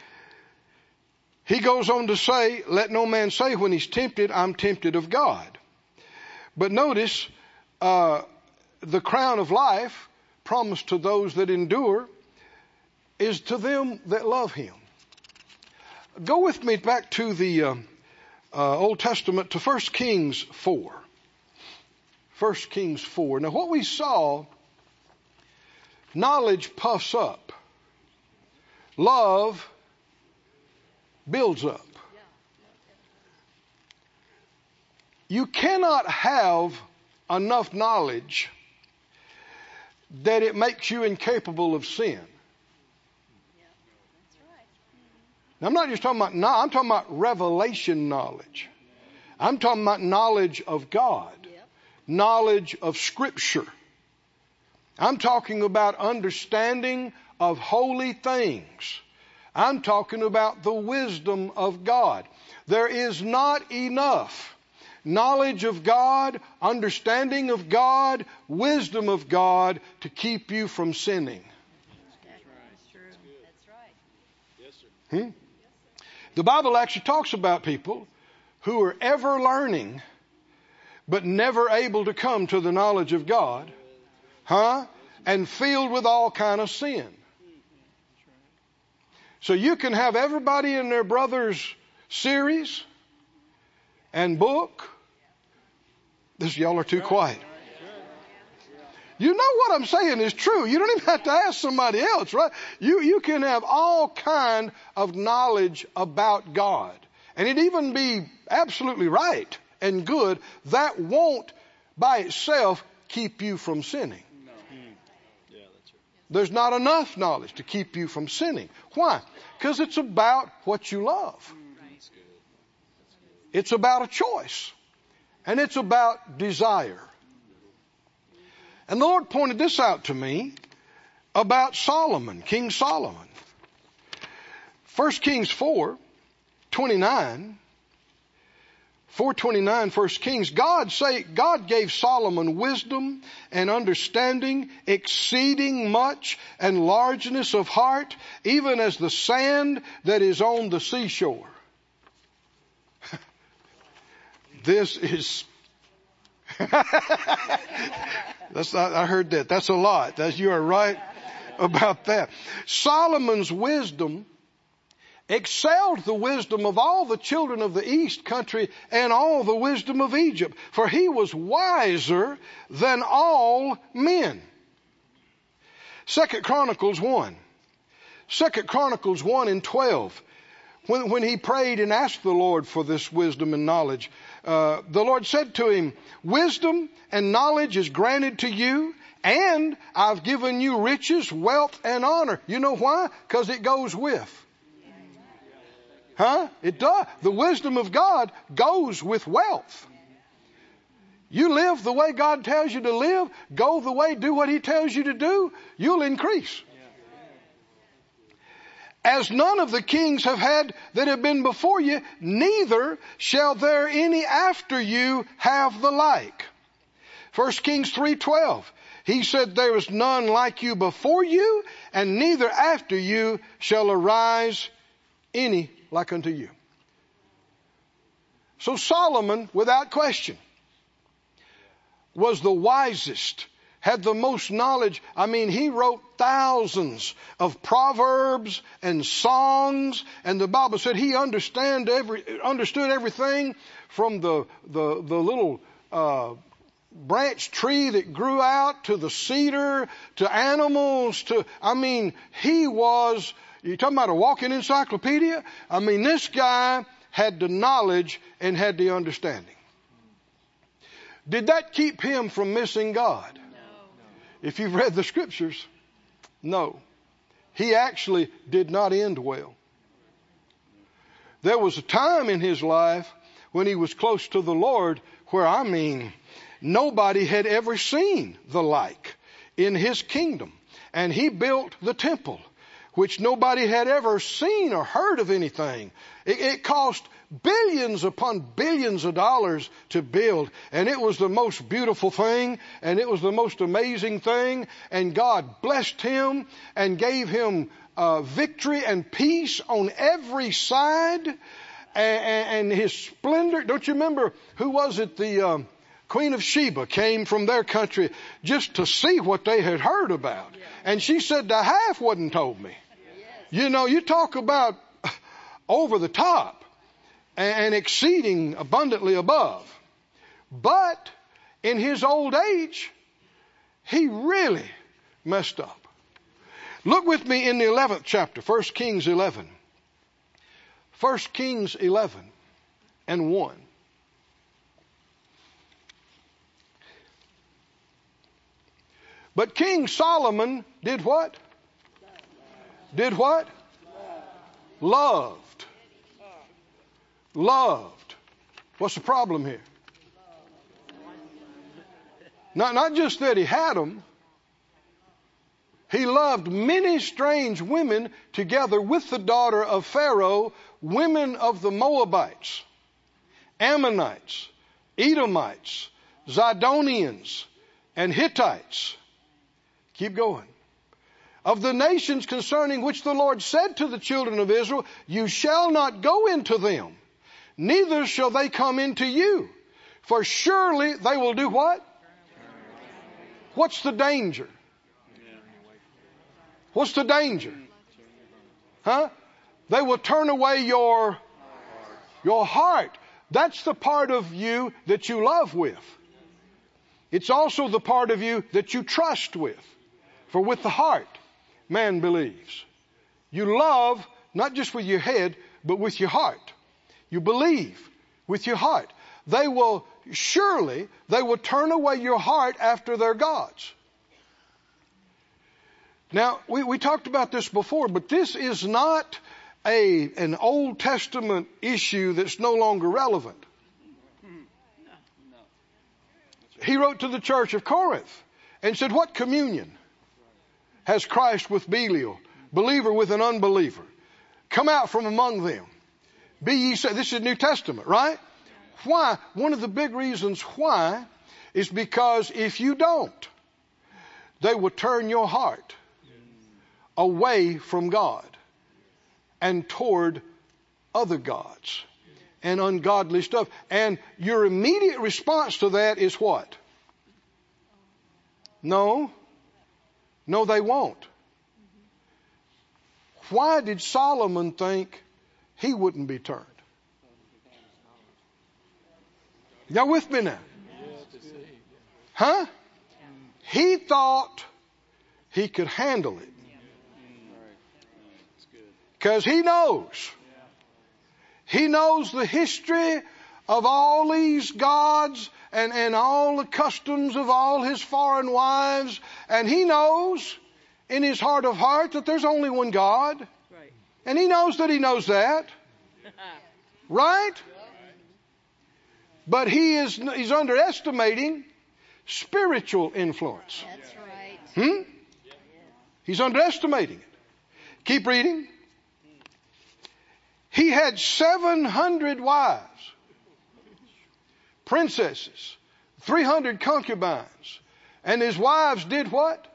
he goes on to say, let no man say when he's tempted, I'm tempted of God. But notice, uh, the crown of life promised to those that endure is to them that love him. Go with me back to the uh, uh, Old Testament to First Kings four. First Kings four. Now what we saw, knowledge puffs up. Love builds up. You cannot have enough knowledge that it makes you incapable of sin. Now, I'm not just talking about, I'm talking about revelation knowledge. I'm talking about knowledge of God, knowledge of Scripture. I'm talking about understanding of holy things. I'm talking about the wisdom of God. There is not enough knowledge of God, understanding of God, wisdom of God to keep you from sinning. That's true. That's right. Yes, sir. Hmm? The Bible actually talks about people who are ever learning but never able to come to the knowledge of God, huh? And filled with all kind of sin. So you can have everybody in their brother's series and book. This, y'all are too quiet. You know what I'm saying is true. You don't even have to ask somebody else, right? You, you can have all kind of knowledge about God. And it even be absolutely right and good. That won't by itself keep you from sinning. There's not enough knowledge to keep you from sinning. Why? Because it's about what you love. It's about a choice. And it's about desire. And the Lord pointed this out to me about Solomon, King Solomon. First Kings four twenty-nine. four twenty-nine, First Kings. God say God gave Solomon wisdom and understanding, exceeding much, and largeness of heart, even as the sand that is on the seashore. This is That's not, I heard that. That's a lot. That's, you are right about that. Solomon's wisdom excelled the wisdom of all the children of the east country and all the wisdom of Egypt, for he was wiser than all men. Second Chronicles one. Second Chronicles one and twelve. When, when he prayed and asked the Lord for this wisdom and knowledge, uh, the Lord said to him, wisdom and knowledge is granted to you, and I've given you riches, wealth, and honor. You know why? Because it goes with. Huh? It does. The wisdom of God goes with wealth. You live the way God tells you to live, go the way, do what he tells you to do, you'll increase. as none of the kings have had that have been before you, neither shall there any after you have the like. First Kings three twelve. He said, there is none like you before you, and neither after you shall arise any like unto you. So Solomon, without question, was the wisest, had the most knowledge. I mean, he wrote thousands of proverbs and songs, and the Bible said he understand every, understood everything from the, the, the little, uh, branch tree that grew out to the cedar to animals to, I mean, he was, you're talking about a walking encyclopedia? I mean, this guy had the knowledge and had the understanding. Did that keep him from missing God? No. If you've read the scriptures, no. He actually did not end well. There was a time in his life when he was close to the Lord where, I mean, nobody had ever seen the like in his kingdom. And he built the temple, which nobody had ever seen or heard of anything. It, it cost billions upon billions of dollars to build. And it was the most beautiful thing. And it was the most amazing thing. And God blessed him and gave him uh, victory and peace on every side. And, and his splendor. Don't you remember, who was it? The um, Queen of Sheba came from their country just to see what they had heard about. And she said, the half wasn't told me. You know, you talk about over the top and exceeding abundantly above. But in his old age, he really messed up. Look with me in the eleventh chapter, First Kings eleven. First Kings eleven and one. But King Solomon did what? Did what? Loved. Loved. What's the problem here? Not, not just that he had them. He loved many strange women together with the daughter of Pharaoh, women of the Moabites, Ammonites, Edomites, Zidonians, and Hittites. Keep going. Of the nations concerning which the Lord said to the children of Israel, you shall not go into them, neither shall they come into you. For surely they will do what? What's the danger? What's the danger? Huh? They will turn away your, your heart. That's the part of you that you love with. It's also the part of you that you trust with. For with the heart, man believes. You love not just with your head, but with your heart. You believe with your heart. They will, surely, they will turn away your heart after their gods. Now, we, we talked about this before, but this is not a, an Old Testament issue that's no longer relevant. He wrote to the church of Corinth and said, what communion has Christ with Belial, believer with an unbeliever? Come out from among them. Be ye saved. This is New Testament, right? Why? One of the big reasons why is because if you don't, they will turn your heart away from God and toward other gods and ungodly stuff. And your immediate response to that is what? No. No, they won't. Why did Solomon think he wouldn't be turned? Y'all with me now? Huh? He thought he could handle it. Because he knows. He knows the history of all these gods and, and all the customs of all his foreign wives. And he knows in his heart of heart that there's only one God. Right. And he knows that he knows that. Right? But he is he's underestimating spiritual influence. That's right. Hmm? He's underestimating it. Keep reading. He had seven hundred wives, princesses, three hundred concubines. And his wives did what?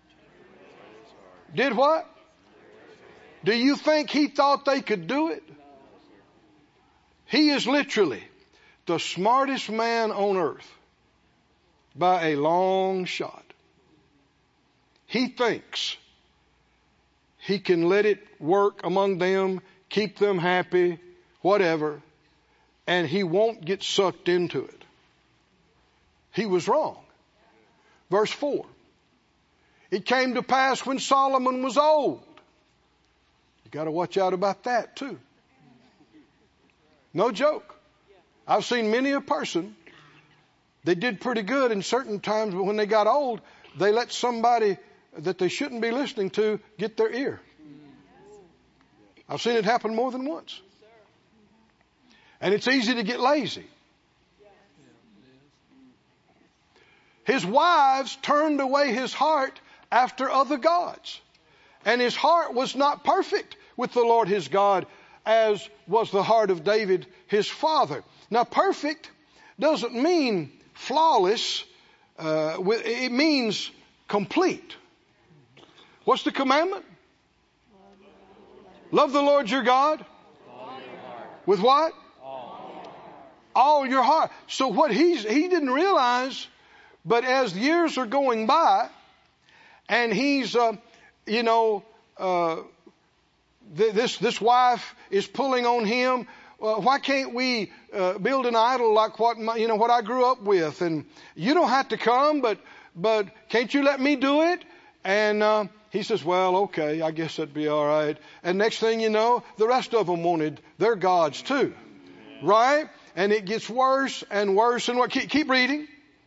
Did what? Do you think he thought they could do it? He is literally the smartest man on earth by a long shot. He thinks he can let it work among them, keep them happy, whatever, and he won't get sucked into it. He was wrong. Verse four. It came to pass when Solomon was old. You got to watch out about that too. No joke. I've seen many a person, they did pretty good in certain times, but when they got old, they let somebody that they shouldn't be listening to get their ear. I've seen it happen more than once. And it's easy to get lazy. His wives turned away his heart after other gods. And his heart was not perfect with the Lord his God, as was the heart of David his father. Now, perfect doesn't mean flawless. Uh, it means complete. What's the commandment? Love the Lord your God. With what? All your heart. So what he's, he didn't realize, but as years are going by, and he's, uh, you know, uh, th- this this wife is pulling on him. Well, why can't we uh, build an idol like what my, you know what I grew up with? And you don't have to come, but but can't you let me do it? And uh, he says, well, okay, I guess that'd be all right. And next thing you know, the rest of them wanted their gods too, right? And it gets worse and worse and what? Keep, keep reading.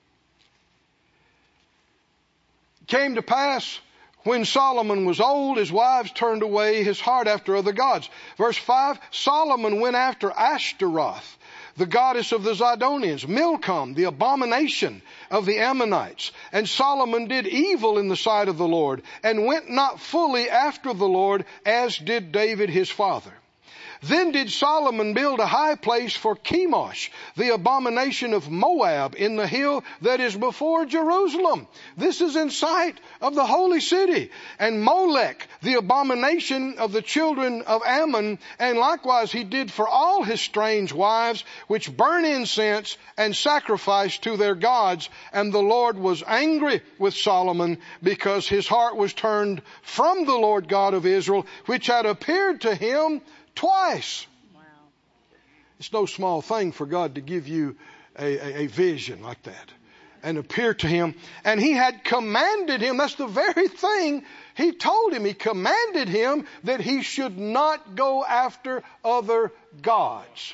Came to pass when Solomon was old, his wives turned away his heart after other gods. Verse five, Solomon went after Ashtaroth, the goddess of the Zidonians, Milcom, the abomination of the Ammonites. And Solomon did evil in the sight of the Lord, and went not fully after the Lord, as did David his father. Then did Solomon build a high place for Chemosh, the abomination of Moab, in the hill that is before Jerusalem. This is in sight of the holy city. And Molech, the abomination of the children of Ammon. And likewise he did for all his strange wives, which burn incense and sacrifice to their gods. And the Lord was angry with Solomon, because his heart was turned from the Lord God of Israel, which had appeared to him twice. Wow. It's no small thing for God to give you a, a, a vision like that and appear to him. And he had commanded him. That's the very thing he told him. He commanded him that he should not go after other gods.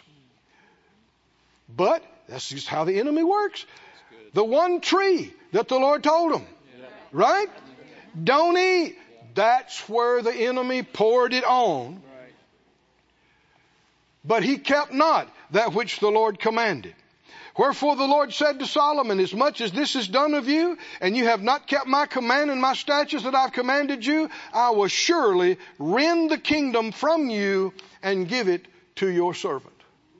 But that's just how the enemy works. The one tree that the Lord told him, yeah. Right? Don't eat. That's where the enemy poured it on. But he kept not that which the Lord commanded. Wherefore the Lord said to Solomon, as much as this is done of you, and you have not kept my command and my statutes that I've commanded you, I will surely rend the kingdom from you and give it to your servant.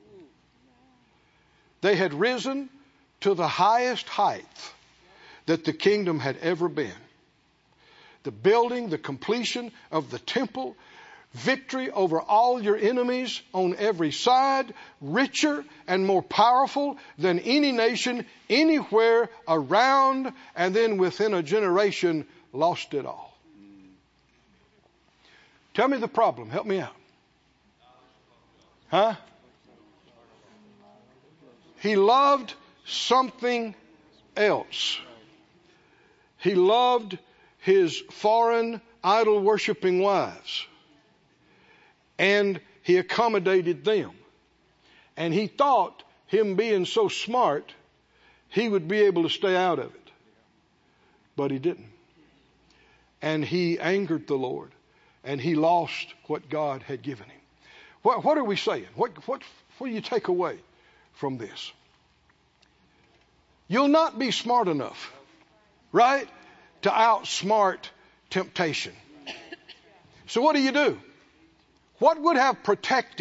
They had risen to the highest height that the kingdom had ever been. The building, the completion of the temple, victory over all your enemies on every side, richer and more powerful than any nation anywhere around, and then within a generation lost it all. Tell me the problem. Help me out. Huh? He loved something else. He loved his foreign idol-worshiping wives. And he accommodated them. And he thought, him being so smart, he would be able to stay out of it. But he didn't. And he angered the Lord. And he lost what God had given him. What, what are we saying? What, what, what do you take away from this? You'll not be smart enough, right, to outsmart temptation. So what do you do? What would have protected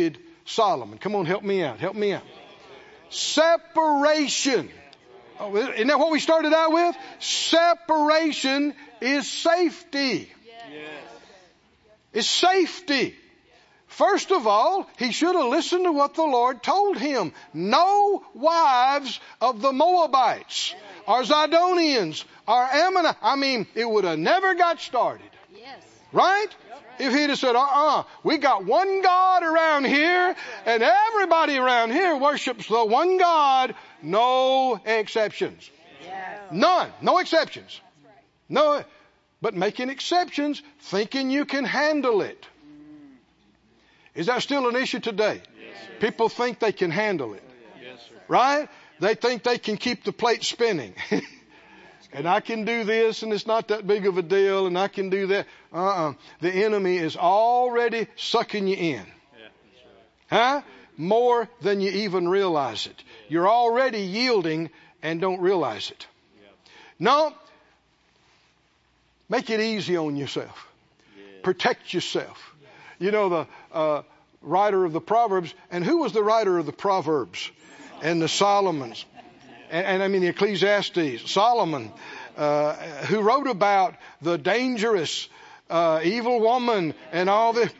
Solomon. Come on, help me out. Help me out. Separation. Oh, isn't that what we started out with? Separation is safety. Yes. It's safety. First of all, he should have listened to what the Lord told him. No wives of the Moabites, or Zidonians, or Ammonites. I mean, it would have never got started. Yes. Right? If he'd have said, uh-uh, we got one God around here, and everybody around here worships the one God, no exceptions. None. No exceptions. No, but making exceptions, thinking you can handle it. Is that still an issue today? Yes, sir. People think they can handle it. Yes, sir. Right? They think they can keep the plate spinning. And I can do this, and it's not that big of a deal, and I can do that. Uh-uh. The enemy is already sucking you in. Yeah, that's right. Huh? More than you even realize it. You're already yielding and don't realize it. No. Make it easy on yourself. Protect yourself. You know, the uh, writer of the Proverbs, and who was the writer of the Proverbs and the Solomons? And, and I mean the Ecclesiastes, Solomon, uh, who wrote about the dangerous, uh, evil woman and all this.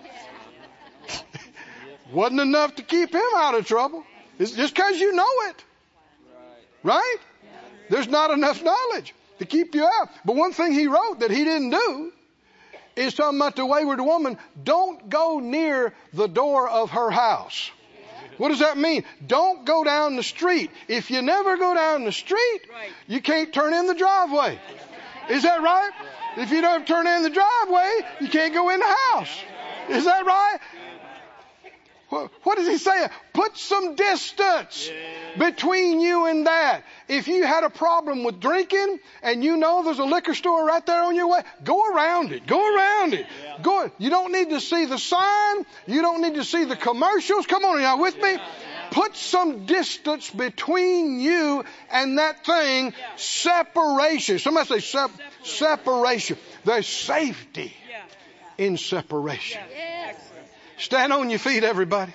Wasn't enough to keep him out of trouble. It's just because you know it. Right? There's not enough knowledge to keep you out. But one thing he wrote that he didn't do is talking about the wayward woman. Don't go near the door of her house. What does that mean? Don't go down the street. If you never go down the street, you can't turn in the driveway. Is that right? If you don't turn in the driveway, you can't go in the house. Is that right? What does he say? Put some distance between you and that. If you had a problem with drinking and you know there's a liquor store right there on your way, go around it. Go around it. Go. You don't need to see the sign. You don't need to see the commercials. Come on, are you with me? Put some distance between you and that thing. Separation. Somebody say sep- separation. There's safety in separation. Stand on your feet, everybody.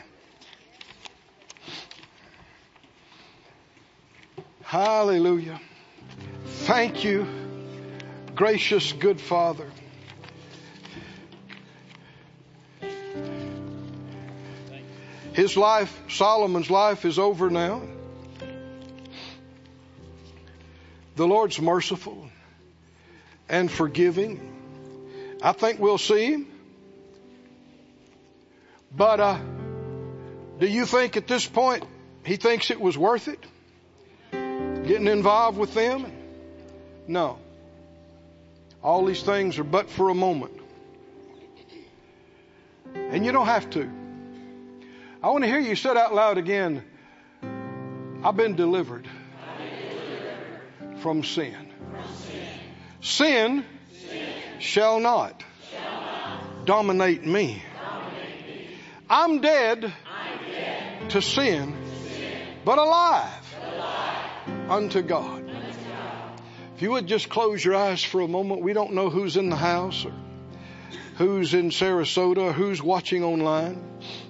Hallelujah. Thank you, gracious good Father. His life, Solomon's life, is over now. The Lord's merciful and forgiving. I think we'll see him. But uh, do you think at this point he thinks it was worth it? Getting involved with them? No. All these things are but for a moment. And you don't have to. I want to hear you say out loud again, I've been delivered, I've been delivered from sin. From sin. Sin, sin shall not, shall not dominate me. I'm dead, I'm dead to, sin, to sin, but alive, but alive unto God. Unto God. If you would just close your eyes for a moment. We don't know who's in the house or who's in Sarasota or who's watching online.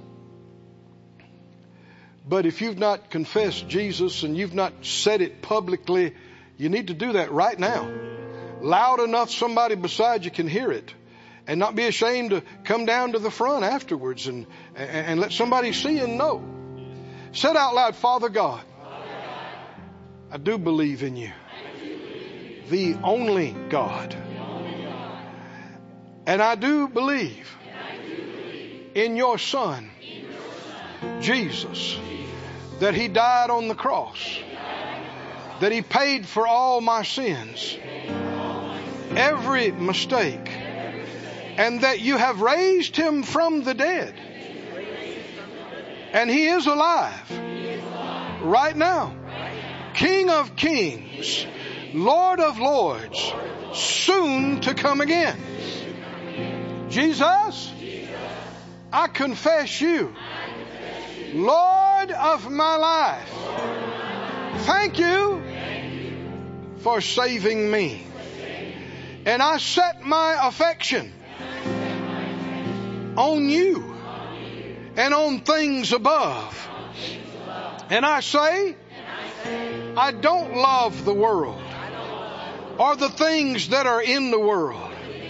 But if you've not confessed Jesus and you've not said it publicly, you need to do that right now. Loud enough somebody beside you can hear it. And not be ashamed to come down to the front afterwards and, and, and let somebody see and know. Said out loud, Father God, I do believe in you. The only God. And I do believe in your Son, Jesus, that he died on the cross, that he paid for all my sins, every mistake, and that you have raised him from the dead. And he is alive right now. King of kings, Lord of lords, soon to come again. Jesus, I confess you, Lord of my life. Thank you for saving me. And I set my affection on you and on things above. And I say, I don't love the world or the things that are in the world,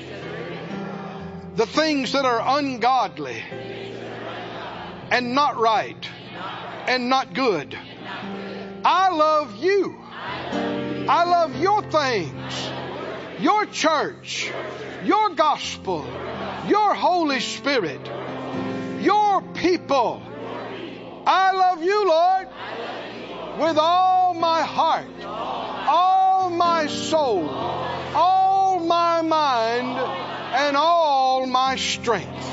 the things that are ungodly and not right and not good. I love you. I love your things, your church, your gospel, your Holy Spirit, your people. I love you, Lord, with all my heart, all my soul, all my mind, and all my strength.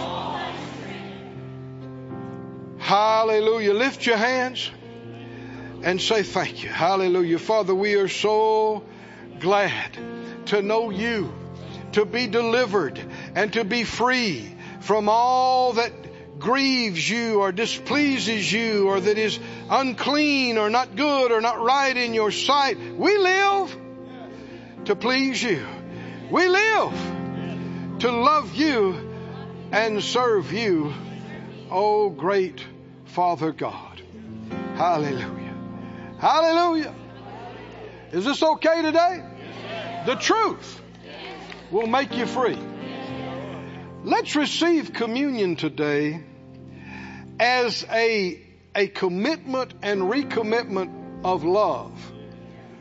Hallelujah. Lift your hands and say thank you. Hallelujah. Father, we are so glad to know you, to be delivered and to be free from all that grieves you or displeases you or that is unclean or not good or not right in your sight. We live to please you. We live to love you and serve you, oh great Father God. Hallelujah. Hallelujah. Is this okay today? The truth will make you free. Let's receive communion today as a, a commitment and recommitment of love